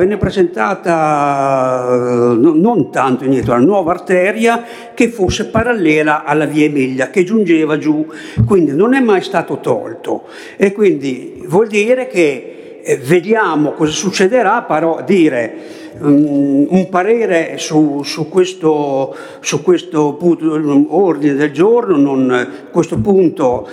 non tanto indietro, una nuova arteria che fosse parallela alla via Emilia, che giungeva giù, quindi non è mai stato tolto, e quindi vuol dire che vediamo cosa succederà, però dire un parere su questo punto, ordine del giorno, questo punto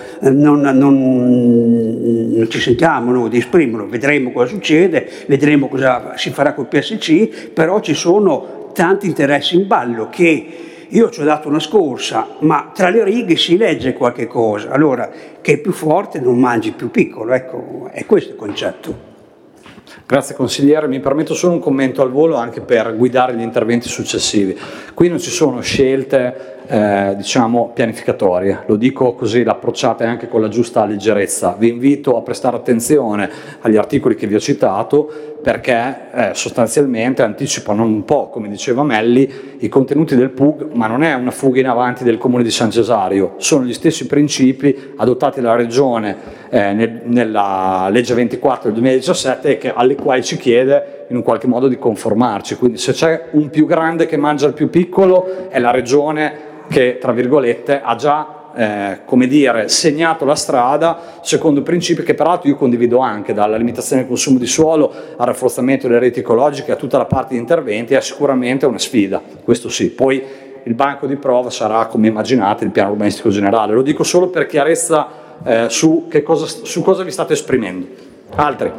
non ci sentiamo di esprimerlo. Vedremo cosa succede, vedremo cosa si farà col PSC, però ci sono tanti interessi in ballo che io ci ho dato una scorsa, ma tra le righe si legge qualche cosa. Allora, che è più forte non mangi più piccolo, ecco, è questo il concetto. Grazie consigliere, mi permetto solo un commento al volo anche per guidare gli interventi successivi. Qui non ci sono scelte diciamo pianificatorie, lo dico così, l'approcciate anche con la giusta leggerezza. Vi invito a prestare attenzione agli articoli che vi ho citato, perché sostanzialmente anticipano un po', come diceva Melli, i contenuti del PUG, ma non è una fuga in avanti del Comune di San Cesario, sono gli stessi principi adottati dalla Regione nella legge 24 del 2017 alle quali ci chiede in un qualche modo di conformarci, quindi se c'è un più grande che mangia il più piccolo è la regione che, tra virgolette, ha già come dire, segnato la strada secondo principi che peraltro io condivido anche, dalla limitazione del consumo di suolo al rafforzamento delle reti ecologiche a tutta la parte di interventi. È sicuramente una sfida, questo sì. Poi il banco di prova sarà, come immaginate, il piano urbanistico generale. Lo dico solo per chiarezza su cosa vi state esprimendo. Altri?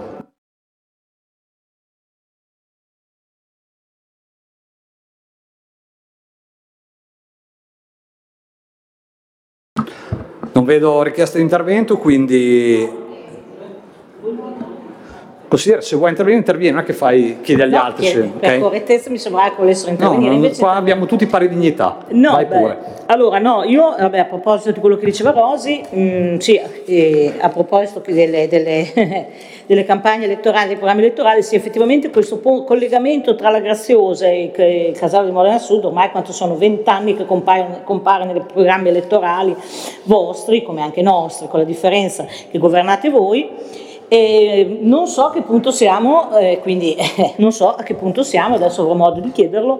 Non vedo richieste di intervento, quindi considera, se vuoi intervenire, intervieni, non è che chiedi agli altri. Per correttezza mi sembrava che volessero intervenire. No, qua abbiamo tutti pari dignità. No, vai pure. Allora, no, io, a proposito di quello che diceva Rosi, a proposito delle campagne elettorali, dei programmi elettorali, sì, effettivamente questo collegamento tra la Graziosa e il Casale di Modena Sud, ormai quanto sono 20 anni che compare nei programmi elettorali vostri, come anche nostri, con la differenza che governate voi. E non so a che punto siamo, non so a che punto siamo, adesso avrò modo di chiederlo,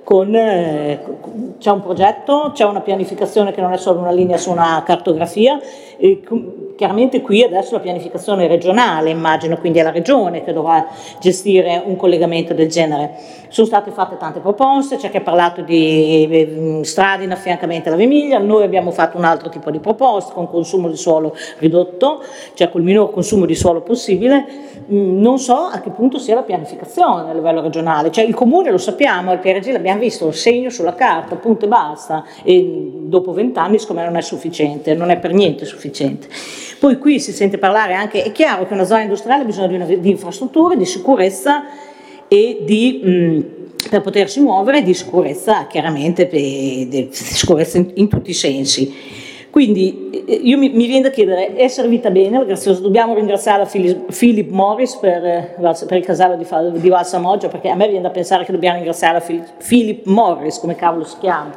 c'è un progetto, c'è una pianificazione che non è solo una linea su una cartografia, e chiaramente qui adesso la pianificazione regionale, immagino, quindi è la regione che dovrà gestire un collegamento del genere. Sono state fatte tante proposte, c'è chi ha parlato di strade in affiancamento alla Vemiglia, noi abbiamo fatto un altro tipo di proposta con consumo di suolo ridotto, cioè col minor consumo di suolo possibile. Non so a che punto sia la pianificazione a livello regionale, cioè il comune lo sappiamo, il PRG l'abbiamo visto, il segno sulla carta, punto e basta, e dopo 20 anni secondo me non è sufficiente, non è per niente sufficiente. Poi qui si sente parlare anche, è chiaro che una zona industriale ha bisogno di infrastrutture, di sicurezza e per potersi muovere, di sicurezza chiaramente, di sicurezza in tutti i sensi. Quindi io mi viene da chiedere, è servita bene la Graziosa? Dobbiamo ringraziare Philip Morris per il casale di Valsamoggia, perché a me viene da pensare che dobbiamo ringraziare Philip Morris, come cavolo si chiama.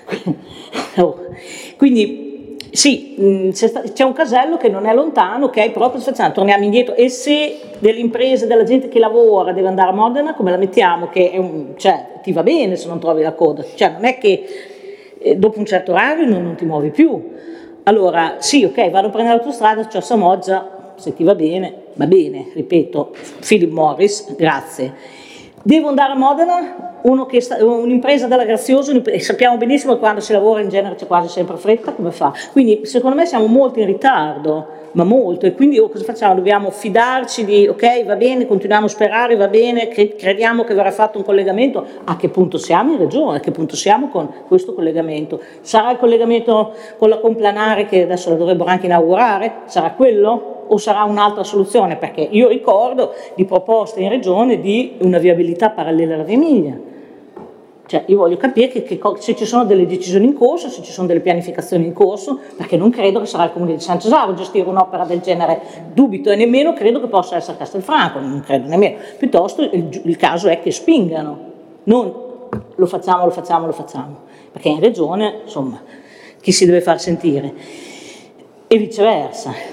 Quindi sì, c'è un casello che non è lontano, ok, proprio torniamo indietro, e se delle imprese, della gente che lavora deve andare a Modena, come la mettiamo? Cioè, ti va bene se non trovi la coda, cioè non è che dopo un certo orario non ti muovi più. Allora sì, ok, vado a prendere l'autostrada, c'ho Samoggia, se ti va bene, ripeto, Philip Morris, grazie. Devo andare a Modena, un'impresa della Graziosa, e sappiamo benissimo che quando si lavora in genere c'è quasi sempre fretta, come fa? Quindi secondo me siamo molto in ritardo, ma molto, e quindi cosa facciamo? Dobbiamo fidarci di, ok, va bene, continuiamo a sperare, va bene, crediamo che verrà fatto un collegamento. A che punto siamo in regione? A che punto siamo con questo collegamento? Sarà il collegamento con la Complanare, che adesso la dovrebbero anche inaugurare? Sarà quello? O sarà un'altra soluzione? Perché io ricordo di proposte in regione di una viabilità parallela alla Vemiglia. Cioè io voglio capire se ci sono delle decisioni in corso, se ci sono delle pianificazioni in corso, perché non credo che sarà il Comune di San Cesaro a gestire un'opera del genere, dubito, e nemmeno credo che possa essere Castelfranco, non credo nemmeno. Piuttosto il caso è che spingano, non lo facciamo, perché in regione, insomma, chi si deve far sentire, e viceversa.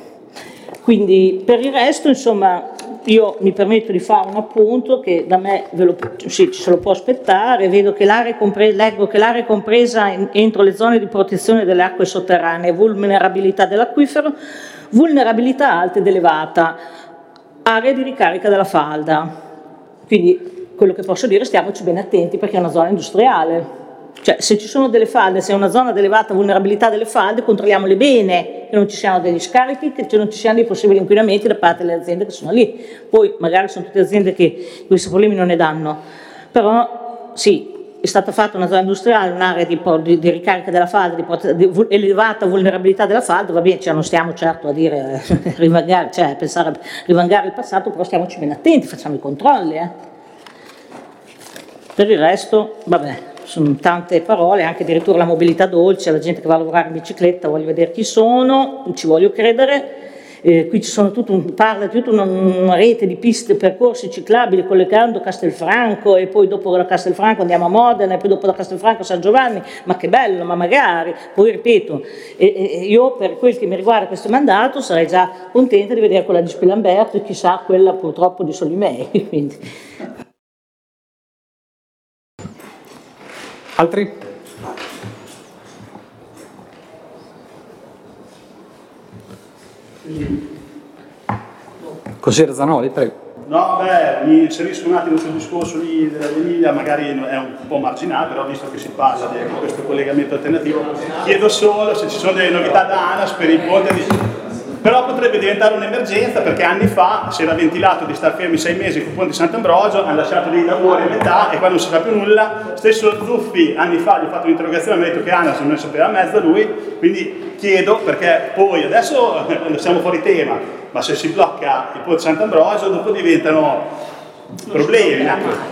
Quindi per il resto, insomma, io mi permetto di fare un appunto che da me ci se lo può aspettare. Vedo che leggo che l'area compresa entro le zone di protezione delle acque sotterranee, vulnerabilità dell'acquifero, vulnerabilità alta ed elevata, area di ricarica della falda. Quindi quello che posso dire, stiamoci bene attenti, perché è una zona industriale. Cioè, se ci sono delle falde, se è una zona di elevata vulnerabilità delle falde, controlliamole bene, che non ci siano degli scarichi, che non ci siano dei possibili inquinamenti da parte delle aziende che sono lì. Poi magari sono tutte aziende che questi problemi non ne danno, però sì, è stata fatta una zona industriale, un'area di ricarica della falda, di elevata vulnerabilità della falda, va bene, cioè non stiamo certo a dire a pensare a rivangare il passato, però stiamoci ben attenti, facciamo i controlli. Per il resto, vabbè, sono tante parole, anche addirittura la mobilità dolce, la gente che va a lavorare in bicicletta, voglio vedere chi sono, ci voglio credere, qui ci sono parla di tutta una rete di piste, percorsi ciclabili collegando Castelfranco e poi dopo da Castelfranco andiamo a Modena e poi dopo da Castelfranco a San Giovanni, ma che bello, ma magari, poi ripeto, io per quel che mi riguarda questo mandato sarei già contenta di vedere quella di Spilamberto e chissà quella purtroppo di Solimei. Quindi. Altri? Consigliere Zanoli, prego. No, mi inserisco un attimo sul discorso lì dell'Emilia, magari è un po' marginale, però visto che si parla di questo collegamento alternativo, chiedo solo se ci sono delle novità da ANAS per il ponte di... Però potrebbe diventare un'emergenza perché anni fa si era ventilato di star fermi 6 mesi con il ponte di Sant'Ambrogio, hanno lasciato dei lavori a metà e qua non si fa più nulla. Stesso Zuffi anni fa gli ho fatto un'interrogazione e mi ha detto che ANAS non ne sapeva mezzo lui, quindi chiedo perché poi adesso siamo fuori tema, ma se si blocca il ponte di Sant'Ambrogio dopo diventano problemi.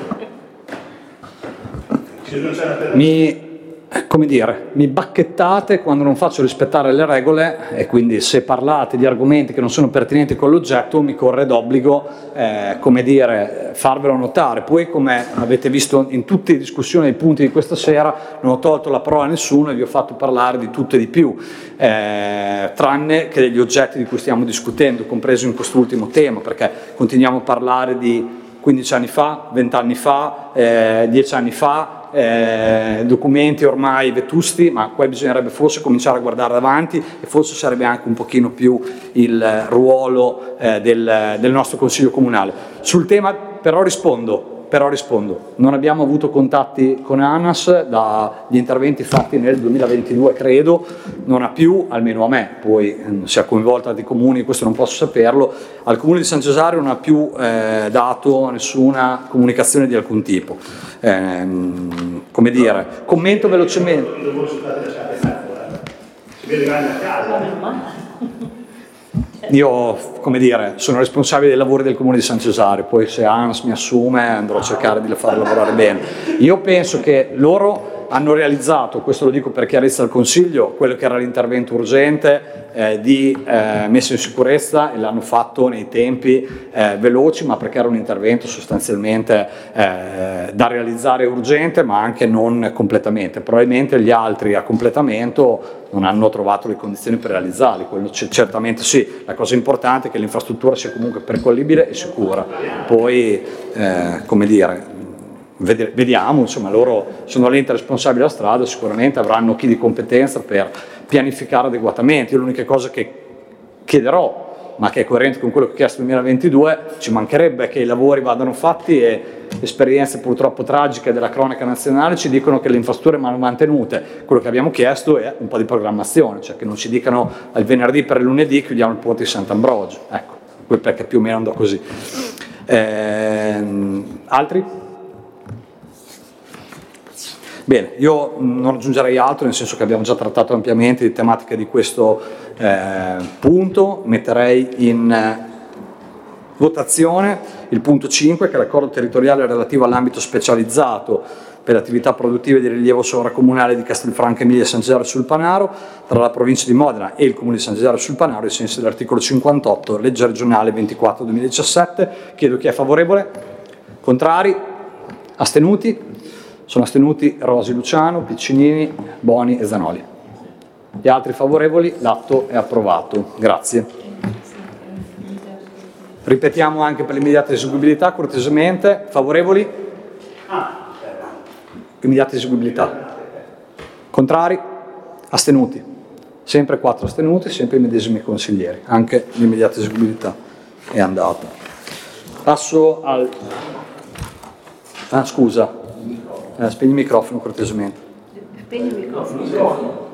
Mi bacchettate quando non faccio rispettare le regole e quindi se parlate di argomenti che non sono pertinenti con l'oggetto mi corre d'obbligo farvelo notare. Poi, come avete visto in tutte le discussioni e i punti di questa sera, non ho tolto la parola a nessuno e vi ho fatto parlare di tutto e di più, tranne che degli oggetti di cui stiamo discutendo, compreso in quest'ultimo tema, perché continuiamo a parlare di 15 anni fa, 20 anni fa, 10 anni fa, documenti ormai vetusti, ma qua bisognerebbe forse cominciare a guardare davanti e forse sarebbe anche un pochino più il ruolo del nostro Consiglio Comunale. Sul tema però rispondo, non abbiamo avuto contatti con ANAS dagli interventi fatti nel 2022 credo, non ha più, almeno a me, poi si è coinvolto altri comuni, questo non posso saperlo, al comune di San Cesario non ha più dato nessuna comunicazione di alcun tipo. Commento velocemente. Io, sono responsabile dei lavori del Comune di San Cesario, poi se ANAS mi assume andrò a cercare di farlo lavorare bene. Io penso che loro hanno realizzato, questo lo dico per chiarezza al Consiglio, quello che era l'intervento urgente di messa in sicurezza e l'hanno fatto nei tempi veloci, ma perché era un intervento sostanzialmente da realizzare urgente, ma anche non completamente. Probabilmente gli altri a completamento non hanno trovato le condizioni per realizzarli, quello certamente sì. La cosa importante è che l'infrastruttura sia comunque percorribile e sicura. Poi, vediamo, insomma, loro sono l'ente responsabile della strada, sicuramente avranno chi di competenza per pianificare adeguatamente. Io l'unica cosa che chiederò, ma che è coerente con quello che ho chiesto nel 2022, ci mancherebbe che i lavori vadano fatti e esperienze purtroppo tragiche della cronaca nazionale ci dicono che le infrastrutture vanno mantenute. Quello che abbiamo chiesto è un po' di programmazione, cioè che non ci dicano al venerdì per il lunedì chiudiamo il ponte di Sant'Ambrogio, ecco, perché più o meno andò così. Altri? Bene, io non aggiungerei altro, nel senso che abbiamo già trattato ampiamente di tematiche di questo punto. Metterei in votazione il punto 5, che è l'accordo territoriale relativo all'ambito specializzato per le attività produttive di rilievo sovracomunale di Castelfranco Emilia e San Cesario sul Panaro tra la provincia di Modena e il comune di San Cesario sul Panaro ai sensi dell'articolo 58, legge regionale 24/2017. Chiedo chi è favorevole, contrari, astenuti. Sono astenuti Rosi Luciano, Piccinini, Boni e Zanoli. Gli altri favorevoli, l'atto è approvato. Grazie. Ripetiamo anche per l'immediata eseguibilità, cortesemente, favorevoli? Immediata eseguibilità. Contrari? Astenuti. Sempre 4 astenuti, sempre i medesimi consiglieri. Anche l'immediata eseguibilità è andata. Passo al... scusa. Spegni il microfono cortesemente. Spegni il microfono.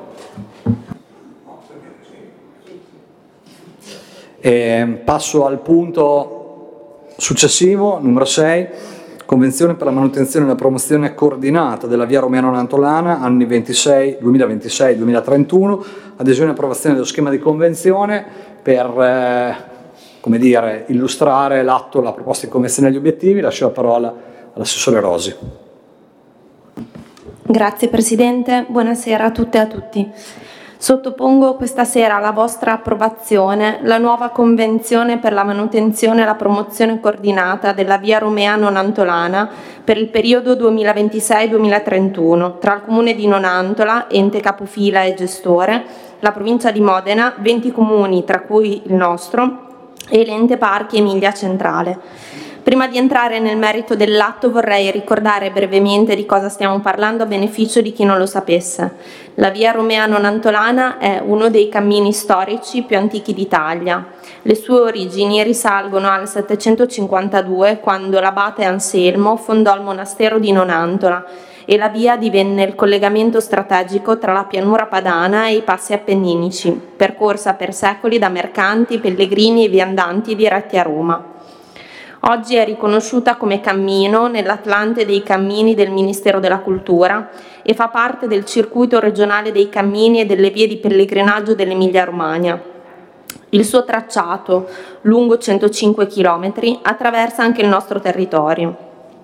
Passo al punto successivo, numero 6, Convenzione per la manutenzione e la promozione coordinata della via Romiano Nantolana, anni 2026-2031, adesione e approvazione dello schema di convenzione per illustrare l'atto, la proposta di convenzione e gli obiettivi. Lascio la parola all'assessore Rosi. Grazie Presidente, buonasera a tutte e a tutti. Sottopongo questa sera alla vostra approvazione la nuova convenzione per la manutenzione e la promozione coordinata della via Romea Nonantolana per il periodo 2026-2031 tra il Comune di Nonantola, ente capofila e gestore, la provincia di Modena, 20 comuni tra cui il nostro e l'ente Parchi Emilia Centrale. Prima di entrare nel merito dell'atto vorrei ricordare brevemente di cosa stiamo parlando a beneficio di chi non lo sapesse. La via Romea Nonantolana è uno dei cammini storici più antichi d'Italia. Le sue origini risalgono al 752, quando l'abate Anselmo fondò il monastero di Nonantola e la via divenne il collegamento strategico tra la pianura padana e i passi appenninici, percorsa per secoli da mercanti, pellegrini e viandanti diretti a Roma. Oggi è riconosciuta come cammino nell'Atlante dei cammini del Ministero della Cultura e fa parte del circuito regionale dei cammini e delle vie di pellegrinaggio dell'Emilia-Romagna. Il suo tracciato, lungo 105 km, attraversa anche il nostro territorio.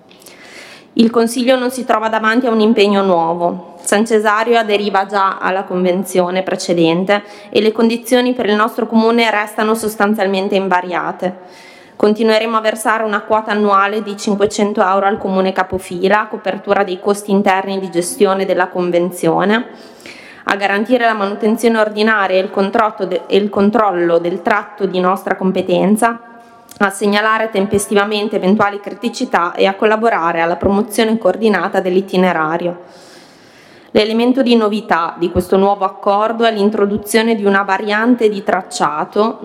Il Consiglio non si trova davanti a un impegno nuovo. San Cesario aderiva già alla convenzione precedente e le condizioni per il nostro comune restano sostanzialmente invariate. Continueremo a versare una quota annuale di 500 euro al comune capofila a copertura dei costi interni di gestione della convenzione, a garantire la manutenzione ordinaria e il controllo del tratto di nostra competenza, a segnalare tempestivamente eventuali criticità e a collaborare alla promozione coordinata dell'itinerario. L'elemento di novità di questo nuovo accordo è l'introduzione di una variante di tracciato,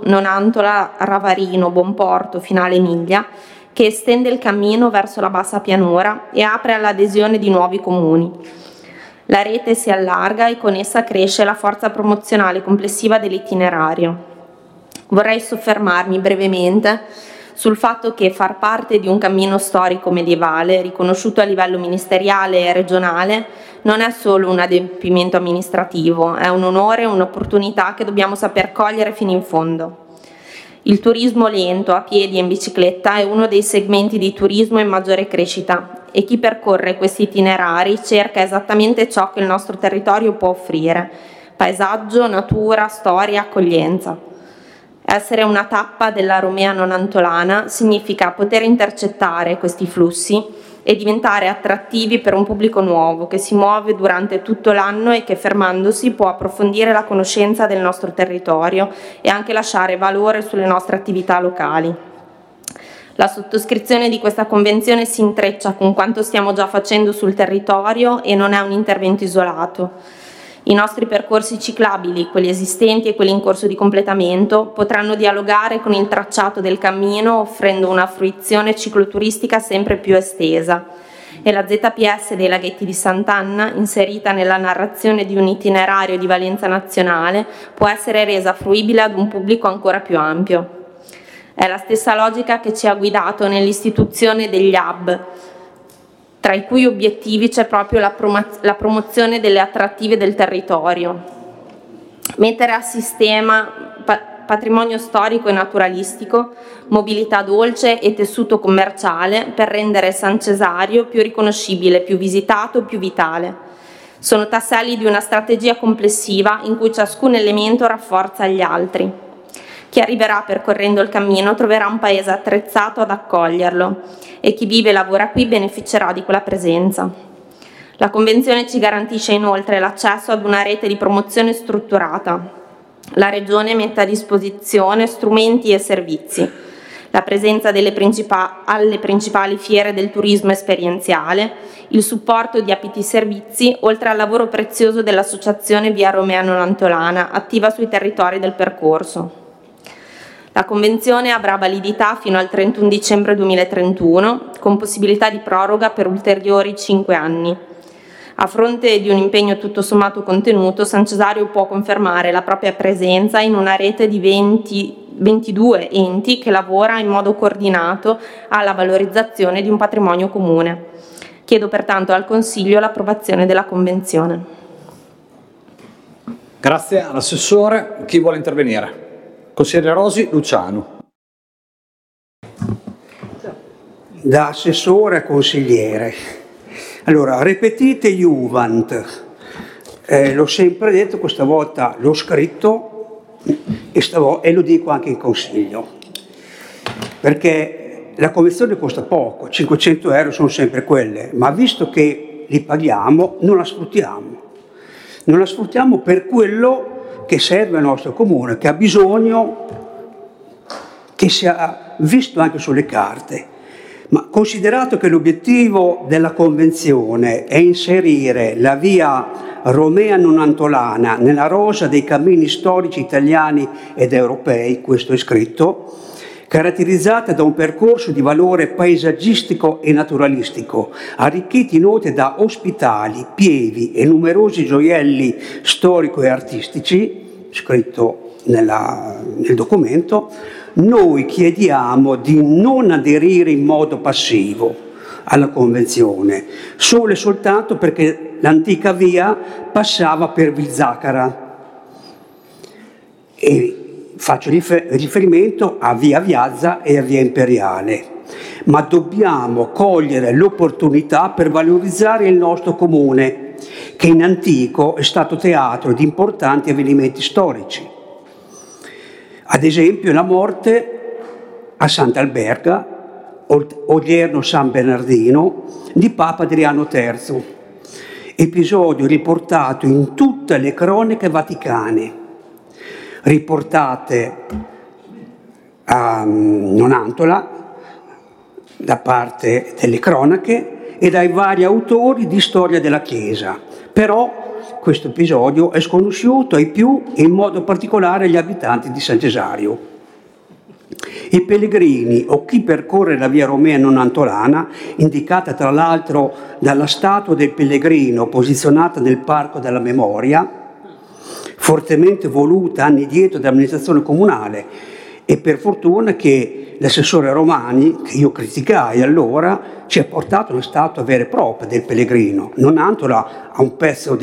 Nonantola-Ravarino-Bonporto Finale Emilia, che estende il cammino verso la bassa pianura e apre all'adesione di nuovi comuni. La rete si allarga e con essa cresce la forza promozionale complessiva dell'itinerario. Vorrei soffermarmi brevemente sul fatto che far parte di un cammino storico medievale, riconosciuto a livello ministeriale e regionale, non è solo un adempimento amministrativo, è un onore e un'opportunità che dobbiamo saper cogliere fino in fondo. Il turismo lento, a piedi e in bicicletta, è uno dei segmenti di turismo in maggiore crescita e chi percorre questi itinerari cerca esattamente ciò che il nostro territorio può offrire: paesaggio, natura, storia, accoglienza. Essere una tappa della Romea Nonantolana significa poter intercettare questi flussi e diventare attrattivi per un pubblico nuovo che si muove durante tutto l'anno e che, fermandosi, può approfondire la conoscenza del nostro territorio e anche lasciare valore sulle nostre attività locali. La sottoscrizione di questa convenzione si intreccia con quanto stiamo già facendo sul territorio e non è un intervento isolato. I nostri percorsi ciclabili, quelli esistenti e quelli in corso di completamento, potranno dialogare con il tracciato del cammino, offrendo una fruizione cicloturistica sempre più estesa. E la ZPS dei Laghetti di Sant'Anna, inserita nella narrazione di un itinerario di valenza nazionale, può essere resa fruibile ad un pubblico ancora più ampio. È la stessa logica che ci ha guidato nell'istituzione degli hub, tra i cui obiettivi c'è proprio la promozione delle attrattive del territorio. Mettere a sistema patrimonio storico e naturalistico, mobilità dolce e tessuto commerciale per rendere San Cesario più riconoscibile, più visitato, più vitale. Sono tasselli di una strategia complessiva in cui ciascun elemento rafforza gli altri. Chi arriverà percorrendo il cammino troverà un paese attrezzato ad accoglierlo e chi vive e lavora qui beneficerà di quella presenza. La Convenzione ci garantisce inoltre l'accesso ad una rete di promozione strutturata. La Regione mette a disposizione strumenti e servizi, la presenza alle principali fiere del turismo esperienziale, il supporto di APT Servizi, oltre al lavoro prezioso dell'Associazione Via Romea Nonantolana, attiva sui territori del percorso. La Convenzione avrà validità fino al 31 dicembre 2031, con possibilità di proroga per ulteriori 5 anni. A fronte di un impegno tutto sommato contenuto, San Cesario può confermare la propria presenza in una rete di 22 enti che lavora in modo coordinato alla valorizzazione di un patrimonio comune. Chiedo pertanto al Consiglio l'approvazione della Convenzione. Grazie all'assessore. Chi vuole intervenire? Consigliere Rosi, Luciano. Da assessore a consigliere. Allora, repetite Juvent. l'ho sempre detto, questa volta l'ho scritto e lo dico anche in consiglio, perché la convenzione costa poco, 500 euro sono sempre quelle, ma visto che li paghiamo non la sfruttiamo per quello che serve al nostro comune, che ha bisogno che sia visto anche sulle carte. Ma considerato che l'obiettivo della Convenzione è inserire la via Romea Nonantolana nella rosa dei cammini storici italiani ed europei, questo è scritto, caratterizzata da un percorso di valore paesaggistico e naturalistico, arricchiti inoltre da ospitali, pievi e numerosi gioielli storico e artistici, scritto nel documento, noi chiediamo di non aderire in modo passivo alla Convenzione, solo e soltanto perché l'antica via passava per Vizzacara. E faccio riferimento a via Viazza e a via Imperiale, ma dobbiamo cogliere l'opportunità per valorizzare il nostro comune, che in antico è stato teatro di importanti avvenimenti storici. Ad esempio la morte a Sant'Alberga, odierno San Bernardino, di Papa Adriano III, episodio riportato in tutte le cronache vaticane, riportate a Nonantola da parte delle cronache e dai vari autori di storia della Chiesa. Però questo episodio è sconosciuto ai più, e in modo particolare agli abitanti di San Cesario. I pellegrini o chi percorre la via Romea Nonantolana, indicata tra l'altro dalla statua del pellegrino posizionata nel Parco della Memoria, fortemente voluta anni dietro dall'amministrazione comunale, e per fortuna che l'assessore Romani, che io criticai allora, ci ha portato una statua vera e propria del pellegrino. Nonantola ha un pezzo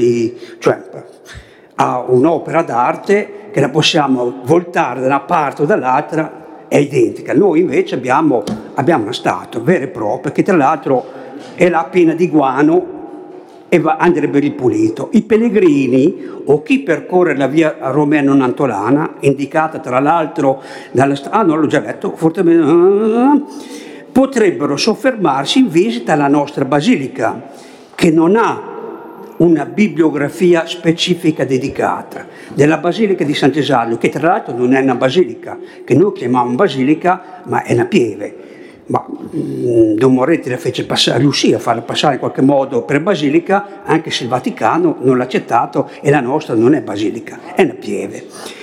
ha un'opera d'arte che la possiamo voltare da una parte o dall'altra, è identica. Noi invece abbiamo una statua vera e propria che tra l'altro è là piena di guano e andrebbe ripulito. I pellegrini o chi percorre la via Romea Nonantolana, indicata tra l'altro dalla non l'ho già letto, fortemente, potrebbero soffermarsi in visita alla nostra basilica, che non ha una bibliografia specifica dedicata, della Basilica di San Cesario, che tra l'altro non è una basilica, che noi chiamiamo basilica, ma è una pieve. Ma Don Moretti la fece passare, riuscì a farla passare in qualche modo per basilica, anche se il Vaticano non l'ha accettato e la nostra non è basilica, è una pieve.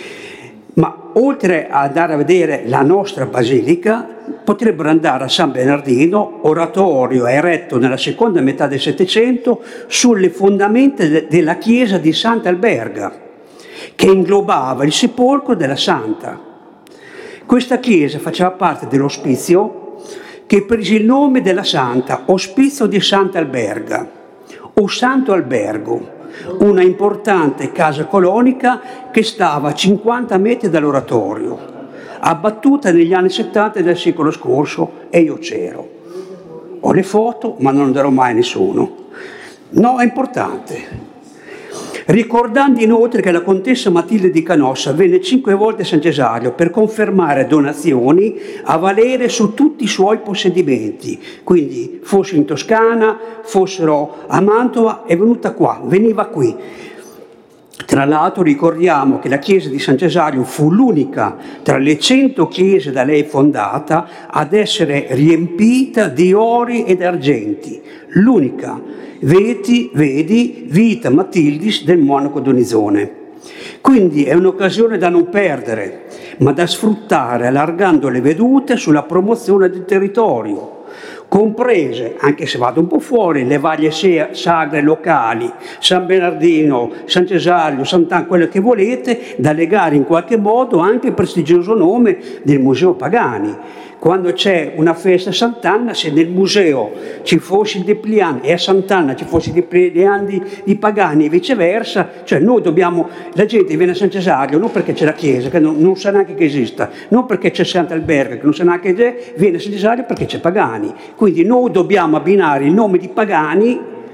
Ma oltre ad andare a vedere la nostra basilica, potrebbero andare a San Bernardino, oratorio eretto nella seconda metà del Settecento sulle fondamenta della chiesa di Sant'Alberga, che inglobava il sepolcro della Santa. Questa chiesa faceva parte dell'ospizio che prese il nome della Santa, Ospizio di Sant'Alberga o Santo Albergo, una importante casa colonica che stava a 50 metri dall'oratorio, abbattuta negli anni 70 del secolo scorso, e io c'ero. Ho le foto, ma non darò mai a nessuno. No, è importante. Ricordando inoltre che la contessa Matilde di Canossa venne 5 volte a San Cesario per confermare donazioni a valere su tutti i suoi possedimenti, quindi fossero in Toscana, fossero a Mantova, è venuta qua, veniva qui. Tra l'altro ricordiamo che la chiesa di San Cesario fu l'unica tra le 100 chiese da lei fondata ad essere riempita di ori ed argenti, l'unica. Vedi Vita Matildis del monaco Donizone. Quindi è un'occasione da non perdere, ma da sfruttare allargando le vedute sulla promozione del territorio, comprese, anche se vado un po' fuori, le varie sagre locali, San Bernardino, San Cesario, Sant'Anna, quello che volete, da legare in qualche modo anche il prestigioso nome del Museo Pagani. Quando c'è una festa a Sant'Anna, se nel museo ci fosse il Deplian e a Sant'Anna ci fosse il Deplian di Pagani e viceversa, cioè noi dobbiamo, la gente viene a San Cesario non perché c'è la chiesa, che non sa neanche che esista, non perché c'è Sant'Alberga, che non sa neanche che c'è, viene a San Cesario perché c'è Pagani. Quindi noi dobbiamo abbinare il nome di Pagani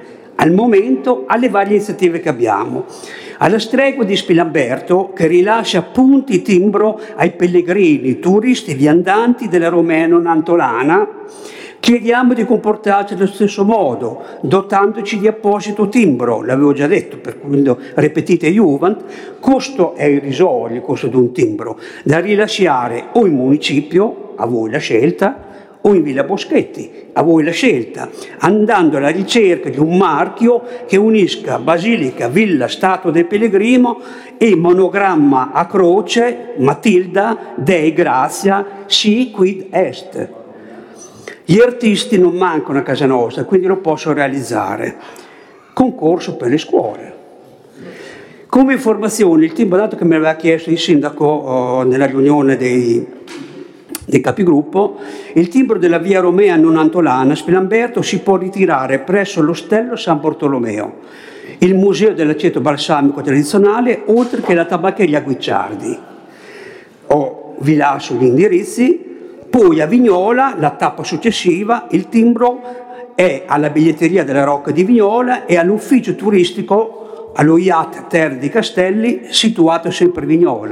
al momento alle varie iniziative che abbiamo. Alla stregua di Spilamberto, che rilascia punti timbro ai pellegrini, turisti, viandanti della Romea nonantolana, chiediamo di comportarci allo stesso modo, dotandoci di apposito timbro, l'avevo già detto, per cui ripetite Juvent, costo è irrisorio, il costo di un timbro, da rilasciare o in municipio, a voi la scelta, o in Villa Boschetti, a voi la scelta, andando alla ricerca di un marchio che unisca basilica, villa, statua del pellegrino e monogramma a croce, Matilda, Dei Grazia, si quid est. Gli artisti non mancano a casa nostra, quindi lo posso realizzare. Concorso per le scuole. Come informazione, il timbro, dato che me l'aveva chiesto il sindaco nella riunione dei capigruppo, il timbro della via Romea nonantolana Spilamberto si può ritirare presso l'ostello San Bartolomeo, il museo dell'aceto balsamico tradizionale, oltre che la tabaccheria Guicciardi. Vi lascio gli indirizzi. Poi a Vignola, la tappa successiva, il timbro è alla biglietteria della Rocca di Vignola e all'ufficio turistico allo Yacht Terre di Castelli, situato sempre a Vignola.